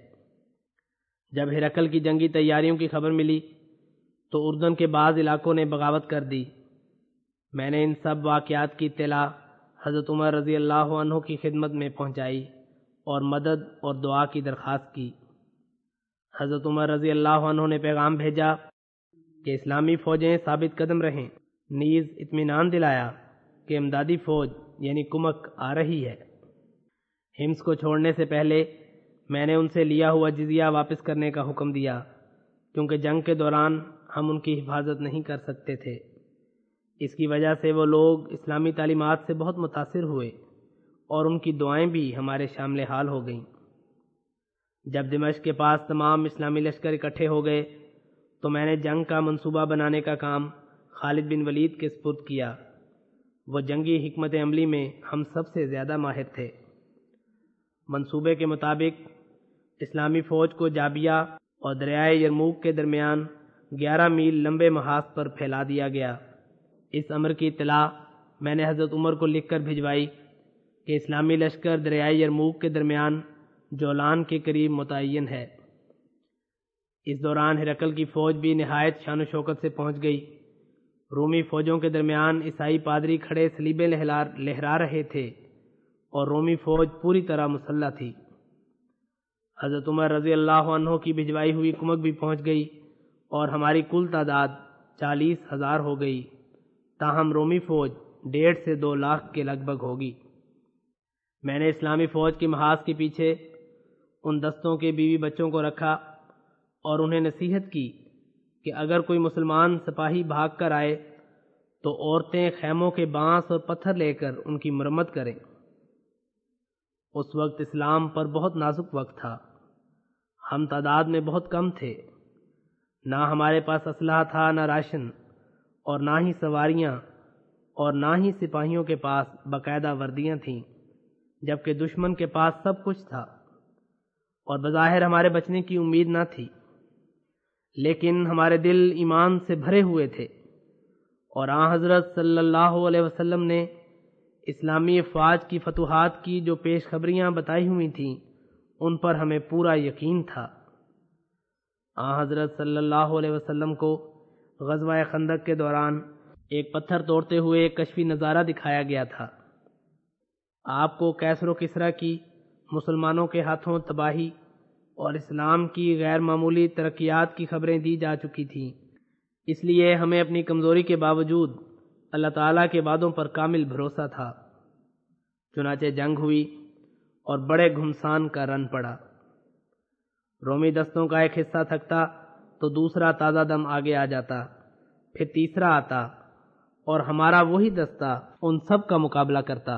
جب ہرقل کی جنگی تیاریوں کی خبر ملی تو اردن کے بعض علاقوں نے بغاوت کر دی۔ میں نے ان سب واقعات کی اطلاع حضرت عمر رضی اللہ عنہ کی خدمت میں پہنچائی اور مدد اور دعا کی درخواست کی۔ حضرت عمر رضی اللہ عنہ نے پیغام بھیجا کہ اسلامی فوجیں ثابت قدم رہیں، نیز اطمینان دلایا کہ امدادی فوج یعنی کمک آ رہی ہے۔ حمص کو چھوڑنے سے پہلے میں نے ان سے لیا ہوا جزیہ واپس کرنے کا حکم دیا، کیونکہ جنگ کے دوران ہم ان کی حفاظت نہیں کر سکتے تھے۔ اس کی وجہ سے وہ لوگ اسلامی تعلیمات سے بہت متاثر ہوئے اور ان کی دعائیں بھی ہمارے شامل حال ہو گئیں۔ جب دمشق کے پاس تمام اسلامی لشکر اکٹھے ہو گئے تو میں نے جنگ کا منصوبہ بنانے کا کام خالد بن ولید کے سپرد کیا۔ وہ جنگی حکمت عملی میں ہم سب سے زیادہ ماہر تھے۔ منصوبے کے مطابق اسلامی فوج کو جابیہ اور دریائے یرموک کے درمیان گیارہ میل لمبے محاذ پر پھیلا دیا گیا۔ اس امر کی اطلاع میں نے حضرت عمر کو لکھ کر بھجوائی کہ اسلامی لشکر دریائے یرموک کے درمیان جولان کے قریب متعین ہے۔ اس دوران ہرقل کی فوج بھی نہایت شان و شوکت سے پہنچ گئی۔ رومی فوجوں کے درمیان عیسائی پادری کھڑے صلیبیں لہرا رہے تھے اور رومی فوج پوری طرح مسلح تھی۔ حضرت عمر رضی اللہ عنہ کی بھجوائی ہوئی کمک بھی پہنچ گئی اور ہماری کل تعداد چالیس ہزار ہو گئی، تاہم رومی فوج ڈیڑھ سے دو لاکھ کے لگ بھگ ہوگی۔ میں نے اسلامی فوج کے محاذ کے پیچھے ان دستوں کے بیوی بچوں کو رکھا اور انہیں نصیحت کی کہ اگر کوئی مسلمان سپاہی بھاگ کر آئے تو عورتیں خیموں کے بانس اور پتھر لے کر ان کی مرمت کریں۔ اس وقت اسلام پر بہت نازک وقت تھا، ہم تعداد میں بہت کم تھے، نہ ہمارے پاس اسلحہ تھا، نہ راشن، اور نہ ہی سواریاں، اور نہ ہی سپاہیوں کے پاس باقاعدہ وردیاں تھیں، جبکہ دشمن کے پاس سب کچھ تھا اور بظاہر ہمارے بچنے کی امید نہ تھی، لیکن ہمارے دل ایمان سے بھرے ہوئے تھے اور آن حضرت صلی اللہ علیہ وسلم نے اسلامی افواج کی فتوحات کی جو پیش خبریاں بتائی ہوئی تھیں ان پر ہمیں پورا یقین تھا۔ آن حضرت صلی اللہ علیہ وسلم کو غزوہ خندق کے دوران ایک پتھر توڑتے ہوئے ایک کشفی نظارہ دکھایا گیا تھا۔ آپ کو کیسر و کسریٰ کی مسلمانوں کے ہاتھوں تباہی اور اسلام کی غیر معمولی ترقیات کی خبریں دی جا چکی تھیں، اس لیے ہمیں اپنی کمزوری کے باوجود اللہ تعالیٰ کے وعدوں پر کامل بھروسہ تھا۔ چنانچہ جنگ ہوئی اور بڑے گھمسان کا رن پڑا۔ رومی دستوں کا ایک حصہ تھکتا تو دوسرا تازہ دم آگے آ جاتا، پھر تیسرا آتا اور ہمارا وہی دستہ ان سب کا مقابلہ کرتا۔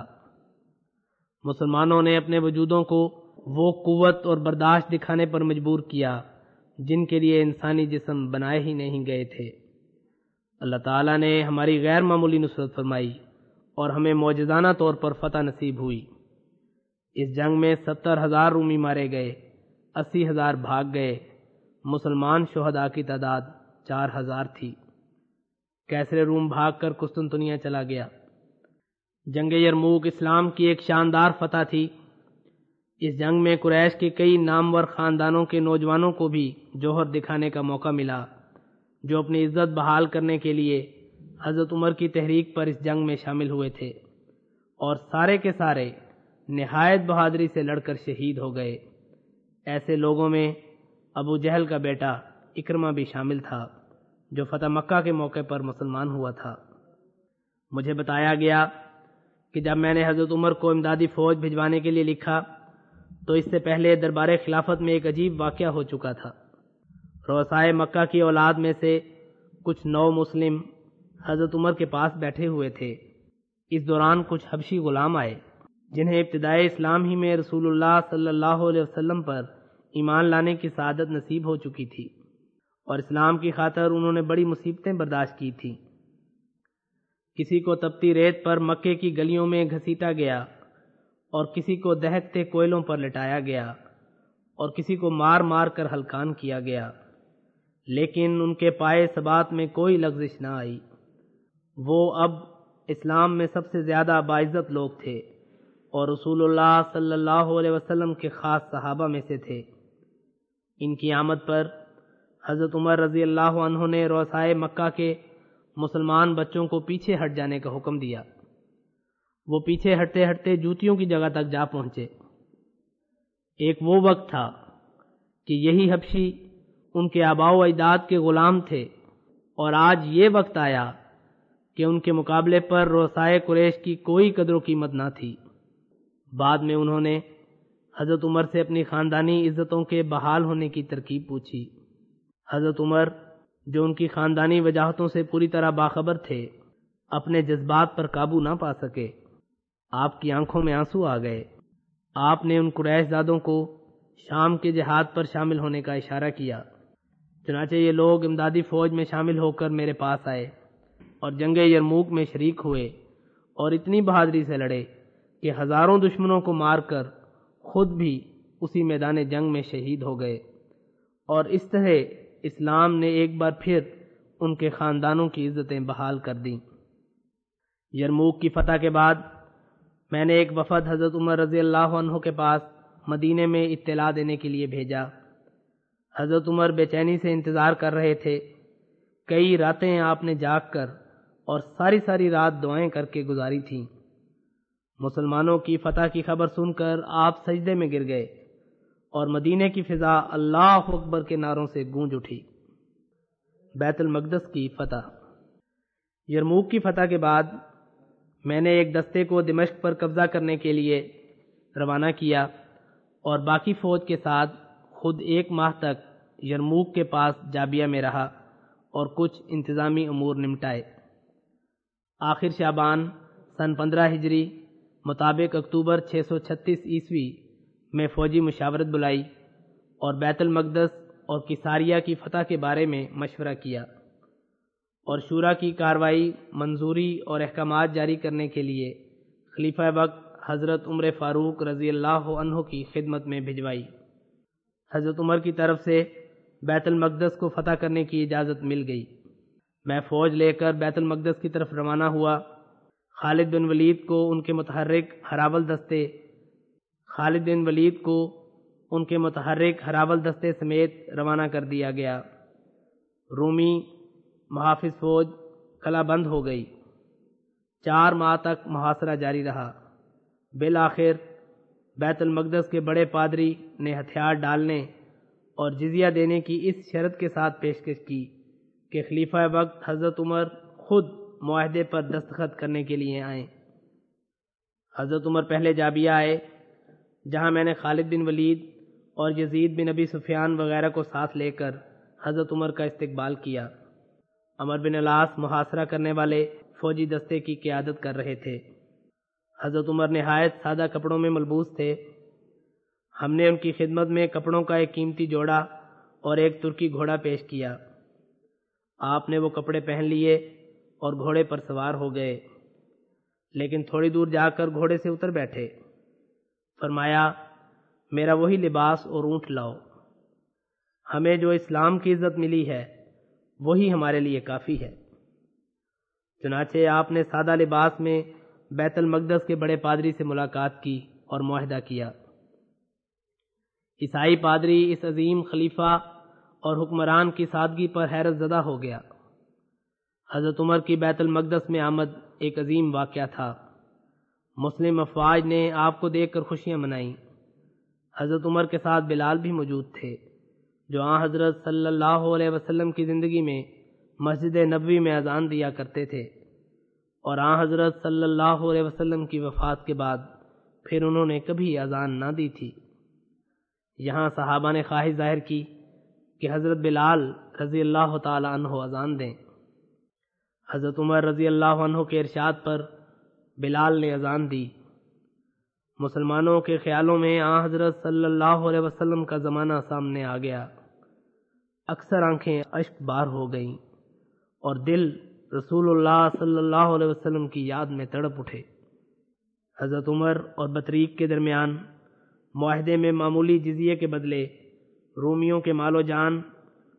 مسلمانوں نے اپنے وجودوں کو وہ قوت اور برداشت دکھانے پر مجبور کیا جن کے لیے انسانی جسم بنائے ہی نہیں گئے تھے۔ اللہ تعالیٰ نے ہماری غیر معمولی نصرت فرمائی اور ہمیں معجزانہ طور پر فتح نصیب ہوئی۔ اس جنگ میں ستر ہزار رومی مارے گئے، اسی ہزار بھاگ گئے۔ مسلمان شہداء کی تعداد چار ہزار تھی۔ کیسر روم بھاگ کر قسطنطنیہ چلا گیا۔ جنگ یرموک اسلام کی ایک شاندار فتح تھی۔ اس جنگ میں قریش کے کئی نامور خاندانوں کے نوجوانوں کو بھی جوہر دکھانے کا موقع ملا، جو اپنی عزت بحال کرنے کے لیے حضرت عمر کی تحریک پر اس جنگ میں شامل ہوئے تھے، اور سارے کے سارے نہایت بہادری سے لڑ کر شہید ہو گئے۔ ایسے لوگوں میں ابو جہل کا بیٹا اکرمہ بھی شامل تھا، جو فتح مکہ کے موقع پر مسلمان ہوا تھا۔ مجھے بتایا گیا کہ جب میں نے حضرت عمر کو امدادی فوج بھجوانے کے لیے لکھا تو اس سے پہلے دربار خلافت میں ایک عجیب واقعہ ہو چکا تھا۔ رؤسائے مکہ کی اولاد میں سے کچھ نو مسلم حضرت عمر کے پاس بیٹھے ہوئے تھے۔ اس دوران کچھ حبشی غلام آئے جنہیں ابتدائے اسلام ہی میں رسول اللہ صلی اللہ علیہ وسلم پر ایمان لانے کی سعادت نصیب ہو چکی تھی، اور اسلام کی خاطر انہوں نے بڑی مصیبتیں برداشت کی تھیں۔ کسی کو تپتی ریت پر مکے کی گلیوں میں گھسیٹا گیا، اور کسی کو دہکتے کوئلوں پر لٹایا گیا، اور کسی کو مار مار کر ہلکان کیا گیا۔ لیکن ان کے پائے ثبات میں کوئی لغزش نہ آئی۔ وہ اب اسلام میں سب سے زیادہ باعزت لوگ تھے اور رسول اللہ صلی اللہ علیہ وسلم کے خاص صحابہ میں سے تھے۔ ان کی آمد پر حضرت عمر رضی اللہ عنہ نے رؤسائے مکہ کے مسلمان بچوں کو پیچھے ہٹ جانے کا حکم دیا۔ وہ پیچھے ہٹتے ہٹتے جوتیوں کی جگہ تک جا پہنچے۔ ایک وہ وقت تھا کہ یہی حبشی ان کے آباء و اجداد کے غلام تھے، اور آج یہ وقت آیا کہ ان کے مقابلے پر رؤسائے قریش کی کوئی قدر و قیمت نہ تھی۔ بعد میں انہوں نے حضرت عمر سے اپنی خاندانی عزتوں کے بحال ہونے کی ترکیب پوچھی۔ حضرت عمر، جو ان کی خاندانی وجاہتوں سے پوری طرح باخبر تھے، اپنے جذبات پر قابو نہ پا سکے۔ آپ کی آنکھوں میں آنسو آ گئے۔ آپ نے ان قریش زادوں کو شام کے جہاد پر شامل ہونے کا اشارہ کیا۔ چنانچہ یہ لوگ امدادی فوج میں شامل ہو کر میرے پاس آئے اور جنگ یرموک میں شریک ہوئے، اور اتنی بہادری سے لڑے کہ ہزاروں دشمنوں کو مار کر خود بھی اسی میدان جنگ میں شہید ہو گئے، اور اس طرح اسلام نے ایک بار پھر ان کے خاندانوں کی عزتیں بحال کر دیں۔ یرموک کی فتح کے بعد میں نے ایک وفد حضرت عمر رضی اللہ عنہ کے پاس مدینے میں اطلاع دینے کے لیے بھیجا۔ حضرت عمر بے چینی سے انتظار کر رہے تھے۔ کئی راتیں آپ نے جاگ کر اور ساری ساری رات دعائیں کر کے گزاری تھیں۔ مسلمانوں کی فتح کی خبر سن کر آپ سجدے میں گر گئے، اور مدینے کی فضا اللہ اکبر کے نعروں سے گونج اٹھی۔ بیت المقدس کی فتح۔ یرموک کی فتح کے بعد میں نے ایک دستے کو دمشق پر قبضہ کرنے کے لیے روانہ کیا، اور باقی فوج کے ساتھ خود ایک ماہ تک یرموک کے پاس جابیہ میں رہا اور کچھ انتظامی امور نمٹائے۔ آخر شعبان سن پندرہ ہجری مطابق اکتوبر چھ سو چھتیس عیسوی میں فوجی مشاورت بلائی اور بیت المقدس اور کساریہ کی فتح کے بارے میں مشورہ کیا، اور شورا کی کارروائی منظوری اور احکامات جاری کرنے کے لیے خلیفہ وقت حضرت عمر فاروق رضی اللہ عنہ کی خدمت میں بھجوائی۔ حضرت عمر کی طرف سے بیت المقدس کو فتح کرنے کی اجازت مل گئی۔ میں فوج لے کر بیت المقدس کی طرف روانہ ہوا۔ خالد بن ولید کو ان کے متحرک ہراول دستے خالد بن ولید کو ان کے متحرک ہراول دستے سمیت روانہ کر دیا گیا۔ رومی محافظ فوج قلعہ بند ہو گئی۔ چار ماہ تک محاصرہ جاری رہا۔ بالآخر بیت المقدس کے بڑے پادری نے ہتھیار ڈالنے اور جزیہ دینے کی اس شرط کے ساتھ پیشکش کی کہ خلیفہ وقت حضرت عمر خود معاہدے پر دستخط کرنے کے لیے آئیں۔ حضرت عمر پہلے جابیہ آئے، جہاں میں نے خالد بن ولید اور یزید بن ابی سفیان وغیرہ کو ساتھ لے کر حضرت عمر کا استقبال کیا۔ عمر بن العاص محاصرہ کرنے والے فوجی دستے کی قیادت کر رہے تھے۔ حضرت عمر نہایت سادہ کپڑوں میں ملبوس تھے۔ ہم نے ان کی خدمت میں کپڑوں کا ایک قیمتی جوڑا اور ایک ترکی گھوڑا پیش کیا۔ آپ نے وہ کپڑے پہن لیے اور گھوڑے پر سوار ہو گئے، لیکن تھوڑی دور جا کر گھوڑے سے اتر بیٹھے۔ فرمایا، میرا وہی لباس اور اونٹ لاؤ۔ ہمیں جو اسلام کی عزت ملی ہے وہی ہمارے لیے کافی ہے۔ چنانچہ آپ نے سادہ لباس میں بیت المقدس کے بڑے پادری سے ملاقات کی اور معاہدہ کیا۔ عیسائی پادری اس عظیم خلیفہ اور حکمران کی سادگی پر حیرت زدہ ہو گیا۔ حضرت عمر کی بیت المقدس میں آمد ایک عظیم واقعہ تھا۔ مسلم افواج نے آپ کو دیکھ کر خوشیاں منائیں۔ حضرت عمر کے ساتھ بلال بھی موجود تھے، جو آن حضرت صلی اللہ علیہ وسلم کی زندگی میں مسجد نبوی میں اذان دیا کرتے تھے، اور آن حضرت صلی اللہ علیہ وسلم کی وفات کے بعد پھر انہوں نے کبھی اذان نہ دی تھی۔ یہاں صحابہ نے خواہش ظاہر کی کہ حضرت بلال رضی اللہ تعالی عنہ اذان دیں۔ حضرت عمر رضی اللہ عنہ کے ارشاد پر بلال نے اذان دی۔ مسلمانوں کے خیالوں میں آن حضرت صلی اللہ علیہ وسلم کا زمانہ سامنے آ گیا۔ اکثر آنکھیں اشک بار ہو گئیں اور دل رسول اللہ صلی اللہ علیہ وسلم کی یاد میں تڑپ اٹھے۔ حضرت عمر اور بطریق کے درمیان معاہدے میں معمولی جزیے کے بدلے رومیوں کے مال و جان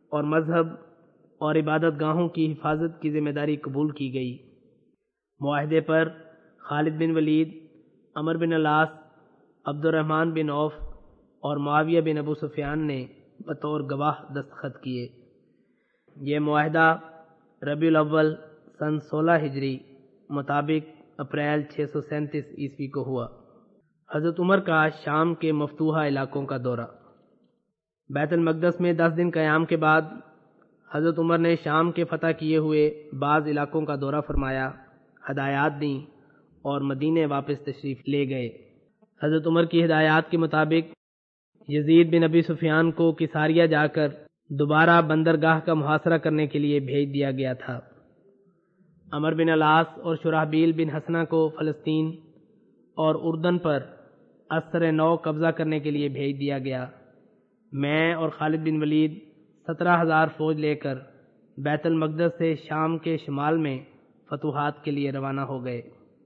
اور مذہب اور عبادت گاہوں کی حفاظت کی ذمہ داری قبول کی گئی۔ معاہدے پر خالد بن ولید، عمر بن العاص، عبد الرحمن بن عوف اور معاویہ بن ابو سفیان نے بطور گواہ دستخط کیے۔ یہ معاہدہ ربیع الاول سن سولہ ہجری مطابق اپریل چھ سو سینتیس عیسوی کو ہوا۔ حضرت عمر کا شام کے مفتوحہ علاقوں کا دورہ۔ بیت المقدس میں دس دن قیام کے بعد حضرت عمر نے شام کے فتح کیے ہوئے بعض علاقوں کا دورہ فرمایا، ہدایات دیں اور مدینے واپس تشریف لے گئے۔ حضرت عمر کی ہدایات کے مطابق یزید بن ابی سفیان کو کساریہ جا کر دوبارہ بندرگاہ کا محاصرہ کرنے کے لیے بھیج دیا گیا تھا۔ عمر بن العاص اور شرحبیل بن حسنہ کو فلسطین اور اردن پر اثر نو قبضہ کرنے کے لیے بھیج دیا گیا۔ میں اور خالد بن ولید سترہ ہزار فوج لے کر بیت المقدس سے شام کے شمال میں فتوحات کے لیے روانہ ہو گئے۔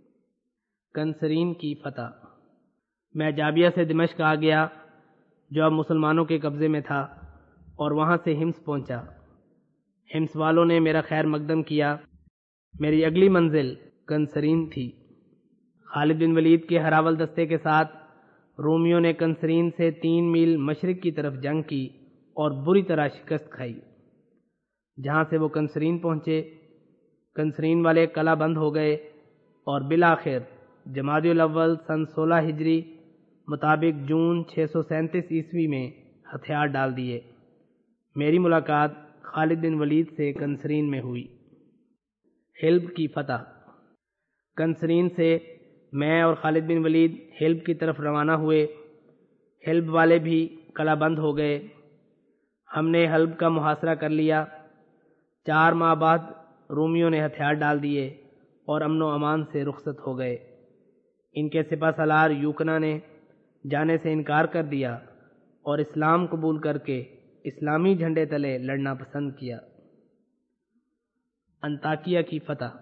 کنسرین کی فتح۔ میں جابیہ سے دمشق آ گیا جو اب مسلمانوں کے قبضے میں تھا، اور وہاں سے ہمس پہنچا۔ ہمس والوں نے میرا خیر مقدم کیا۔ میری اگلی منزل کنسرین تھی۔ خالد بن ولید کے ہراول دستے کے ساتھ رومیوں نے کنسرین سے تین میل مشرق کی طرف جنگ کی اور بری طرح شکست کھائی۔ جہاں سے وہ کنسرین پہنچے، کنسرین والے قلعہ بند ہو گئے اور بالآخر جمادی الاول سن سولہ ہجری مطابق جون چھ سو سینتیس عیسوی میں ہتھیار ڈال دیے۔ میری ملاقات خالد بن ولید سے کنسرین میں ہوئی۔ حلب کی فتح۔ کنسرین سے میں اور خالد بن ولید حلب کی طرف روانہ ہوئے۔ حلب والے بھی قلعہ بند ہو گئے۔ ہم نے حلب کا محاصرہ کر لیا۔ چار ماہ بعد رومیوں نے ہتھیار ڈال دیے اور امن و امان سے رخصت ہو گئے۔ ان کے سپہ سالار یوکنا نے جانے سے انکار کر دیا اور اسلام قبول کر کے اسلامی جھنڈے تلے لڑنا پسند کیا۔ انطاکیہ کی فتح۔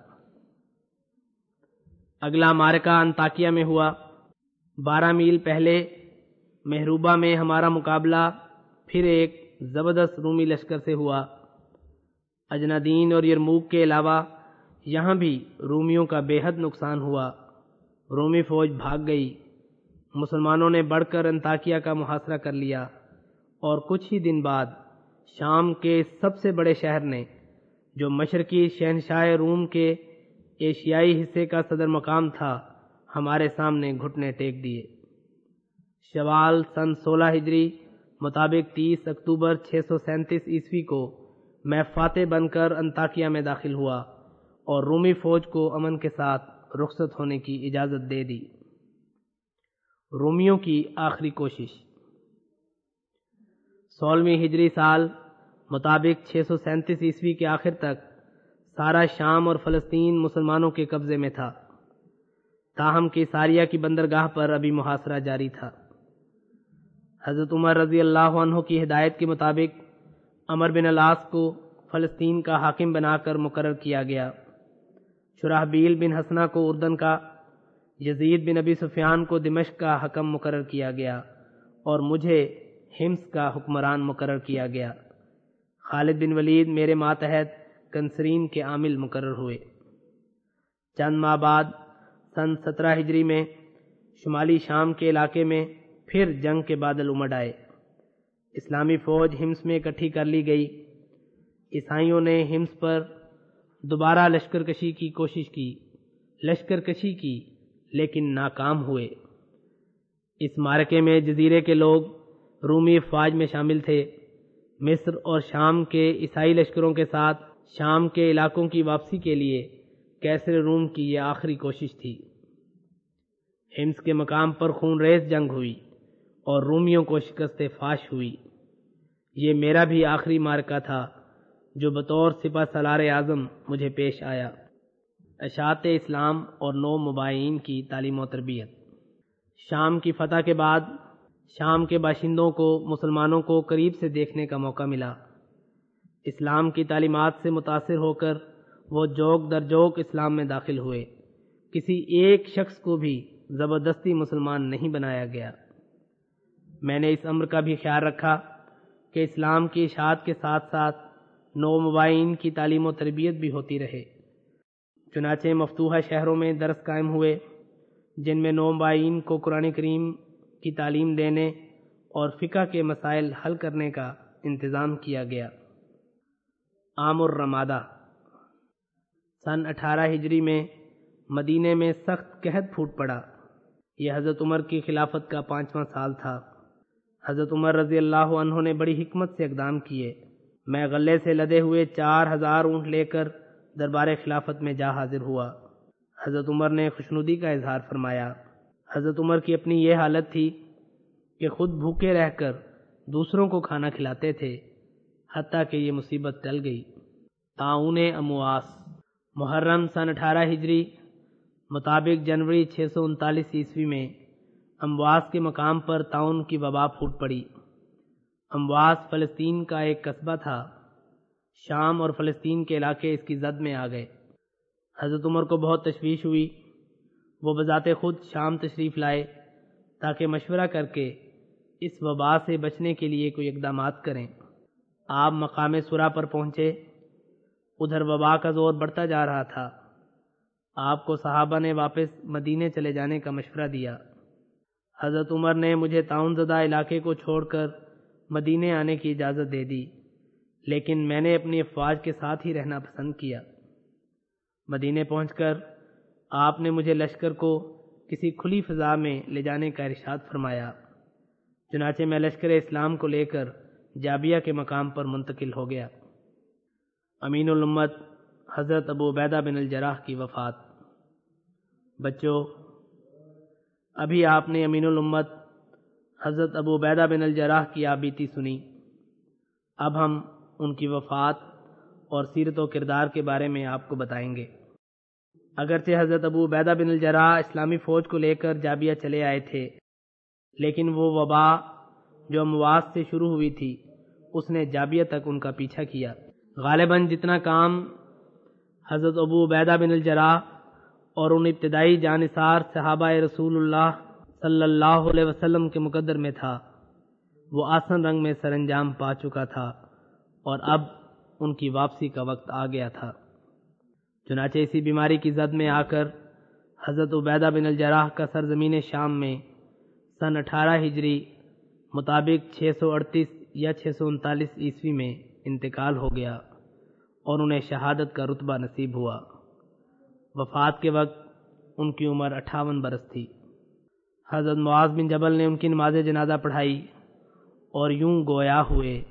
اگلا معرکہ انطاکیہ میں ہوا۔ بارہ میل پہلے محروبہ میں ہمارا مقابلہ پھر ایک زبردست رومی لشکر سے ہوا۔ اجنادین اور یرموک کے علاوہ یہاں بھی رومیوں کا بے حد نقصان ہوا۔ رومی فوج بھاگ گئی۔ مسلمانوں نے بڑھ کر انطاکیہ کا محاصرہ کر لیا، اور کچھ ہی دن بعد شام کے سب سے بڑے شہر نے، جو مشرقی شہنشاہ روم کے ایشیائی حصے کا صدر مقام تھا، ہمارے سامنے گھٹنے ٹیک دیے۔ شوال سن سولہ ہجری مطابق تیس اکتوبر چھ سو سینتیس عیسوی کو میں فاتح بن کر انطاکیہ میں داخل ہوا اور رومی فوج کو امن کے ساتھ رخصت ہونے کی اجازت دے دی۔ رومیوں کی آخری کوشش۔ سولہویں ہجری سال مطابق چھ سو سینتیس عیسوی کے آخر تک سارا شام اور فلسطین مسلمانوں کے قبضے میں تھا، تاہم کیساریہ کی بندرگاہ پر ابھی محاصرہ جاری تھا۔ حضرت عمر رضی اللہ عنہ کی ہدایت کے مطابق عمر بن العاص کو فلسطین کا حاکم بنا کر مقرر کیا گیا، شرحبیل بن حسنہ کو اردن کا، یزید بن ابی سفیان کو دمشق کا حکم مقرر کیا گیا اور مجھے حمص کا حکمران مقرر کیا گیا۔ خالد بن ولید میرے ماتحت کنسرین کے عامل مقرر ہوئے۔ چند ماہ بعد سن سترہ ہجری میں شمالی شام کے علاقے میں پھر جنگ کے بادل امڑ آئے۔ اسلامی فوج حمص میں اکٹھی کر لی گئی۔ عیسائیوں نے حمص پر دوبارہ لشکر کشی کی کوشش کی لشکر کشی کی لیکن ناکام ہوئے۔ اس معرکے میں جزیرے کے لوگ رومی افواج میں شامل تھے۔ مصر اور شام کے عیسائی لشکروں کے ساتھ شام کے علاقوں کی واپسی کے لیے کیسر روم کی یہ آخری کوشش تھی۔ حمص کے مقام پر خون ریز جنگ ہوئی اور رومیوں کو شکست فاش ہوئی۔ یہ میرا بھی آخری معرکہ تھا جو بطور سپہ سالار اعظم مجھے پیش آیا۔ اشاعت اسلام اور نو مباحثین کی تعلیم و تربیت۔ شام کی فتح کے بعد شام کے باشندوں کو مسلمانوں کو قریب سے دیکھنے کا موقع ملا۔ اسلام کی تعلیمات سے متاثر ہو کر وہ جوک در جوک اسلام میں داخل ہوئے۔ کسی ایک شخص کو بھی زبردستی مسلمان نہیں بنایا گیا۔ میں نے اس امر کا بھی خیال رکھا کہ اسلام کی اشاعت کے ساتھ ساتھ نو مبائین کی تعلیم و تربیت بھی ہوتی رہے۔ چنانچہ مفتوحہ شہروں میں درس قائم ہوئے جن میں نو مبائین کو قرآن کریم کی تعلیم دینے اور فقہ کے مسائل حل کرنے کا انتظام کیا گیا۔ عام الرمادہ سن اٹھارہ ہجری میں مدینے میں سخت قحط پھوٹ پڑا۔ یہ حضرت عمر کی خلافت کا پانچواں سال تھا۔ حضرت عمر رضی اللہ عنہ نے بڑی حکمت سے اقدام کیے۔ میں غلے سے لدے ہوئے چار ہزار اونٹ لے کر دربار خلافت میں جا حاضر ہوا۔ حضرت عمر نے خوشنودی کا اظہار فرمایا۔ حضرت عمر کی اپنی یہ حالت تھی کہ خود بھوکے رہ کر دوسروں کو کھانا کھلاتے تھے، حتیٰ کہ یہ مصیبت ٹل گئی۔ طاعون امواس محرم سن اٹھارہ ہجری مطابق جنوری چھ سو انتالیس عیسوی میں امواس کے مقام پر طاعون کی وبا پھوٹ پڑی۔ امواس فلسطین کا ایک قصبہ تھا۔ شام اور فلسطین کے علاقے اس کی زد میں آ گئے۔ حضرت عمر کو بہت تشویش ہوئی۔ وہ بذات خود شام تشریف لائے تاکہ مشورہ کر کے اس وبا سے بچنے کے لیے کوئی اقدامات کریں۔ آپ مقام سرا پر پہنچے۔ ادھر وبا کا زور بڑھتا جا رہا تھا۔ آپ کو صحابہ نے واپس مدینے چلے جانے کا مشورہ دیا۔ حضرت عمر نے مجھے طاعون زدہ علاقے کو چھوڑ کر مدینے آنے کی اجازت دے دی، لیکن میں نے اپنی افواج کے ساتھ ہی رہنا پسند کیا۔ مدینے پہنچ کر آپ نے مجھے لشکر کو کسی کھلی فضا میں لے جانے کا ارشاد فرمایا۔ چنانچہ میں لشکر اسلام کو لے کر جابیہ کے مقام پر منتقل ہو گیا۔ امین الامت حضرت ابو عبیدہ بن الجراح کی وفات۔ بچوں، ابھی آپ نے امین الامت حضرت ابو عبیدہ بن الجراح کی آبیتی سنی۔ اب ہم ان کی وفات اور سیرت و کردار کے بارے میں آپ کو بتائیں گے۔ اگرچہ حضرت ابو عبیدہ بن الجراح اسلامی فوج کو لے کر جابیہ چلے آئے تھے، لیکن وہ وبا جو امواس سے شروع ہوئی تھی اس نے جابیہ تک ان کا پیچھا کیا۔ غالباً جتنا کام حضرت ابو عبیدہ بن الجراح اور ان ابتدائی جانثار صحابہ رسول اللہ صلی اللہ علیہ وسلم کے مقدر میں تھا، وہ آسن رنگ میں سر انجام پا چکا تھا اور اب ان کی واپسی کا وقت آ گیا تھا۔ چنانچہ اسی بیماری کی زد میں آ کر حضرت عبیدہ بن الجراح کا سرزمین شام میں سن اٹھارہ ہجری مطابق چھ سو اڑتیس یا چھ سو انتالیس عیسوی میں انتقال ہو گیا اور انہیں شہادت کا رتبہ نصیب ہوا۔ وفات کے وقت ان کی عمر اٹھاون برس تھی۔ حضرت معاذ بن جبل نے ان کی نماز جنازہ پڑھائی اور یوں گویا ہوئے،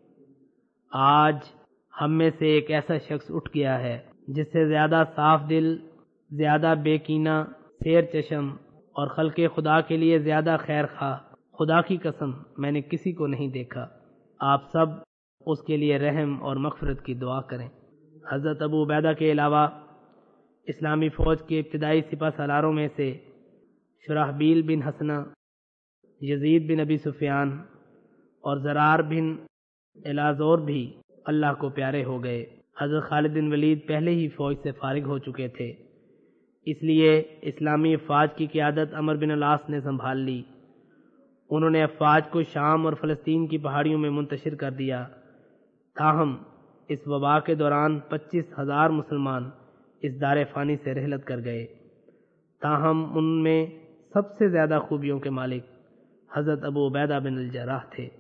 آج ہم میں سے ایک ایسا شخص اٹھ گیا ہے جس سے زیادہ صاف دل، زیادہ بے کینہ، خیر چشم اور خلق خدا کے لیے زیادہ خیر خواہ خدا کی قسم میں نے کسی کو نہیں دیکھا۔ آپ سب اس کے لیے رحم اور مغفرت کی دعا کریں۔ حضرت ابو عبیدہ کے علاوہ اسلامی فوج کے ابتدائی سپہ سالاروں میں سے شرحبیل بن حسنہ، یزید بن ابی سفیان اور زرار بن الازور بھی اللہ کو پیارے ہو گئے۔ حضرت خالد بن ولید پہلے ہی فوج سے فارغ ہو چکے تھے، اس لیے اسلامی افواج کی قیادت عمر بن العاص نے سنبھال لی۔ انہوں نے افواج کو شام اور فلسطین کی پہاڑیوں میں منتشر کر دیا۔ تاہم اس وبا کے دوران پچیس ہزار مسلمان اس دار فانی سے رحلت کر گئے۔ تاہم ان میں سب سے زیادہ خوبیوں کے مالک حضرت ابو عبیدہ بن الجراح تھے۔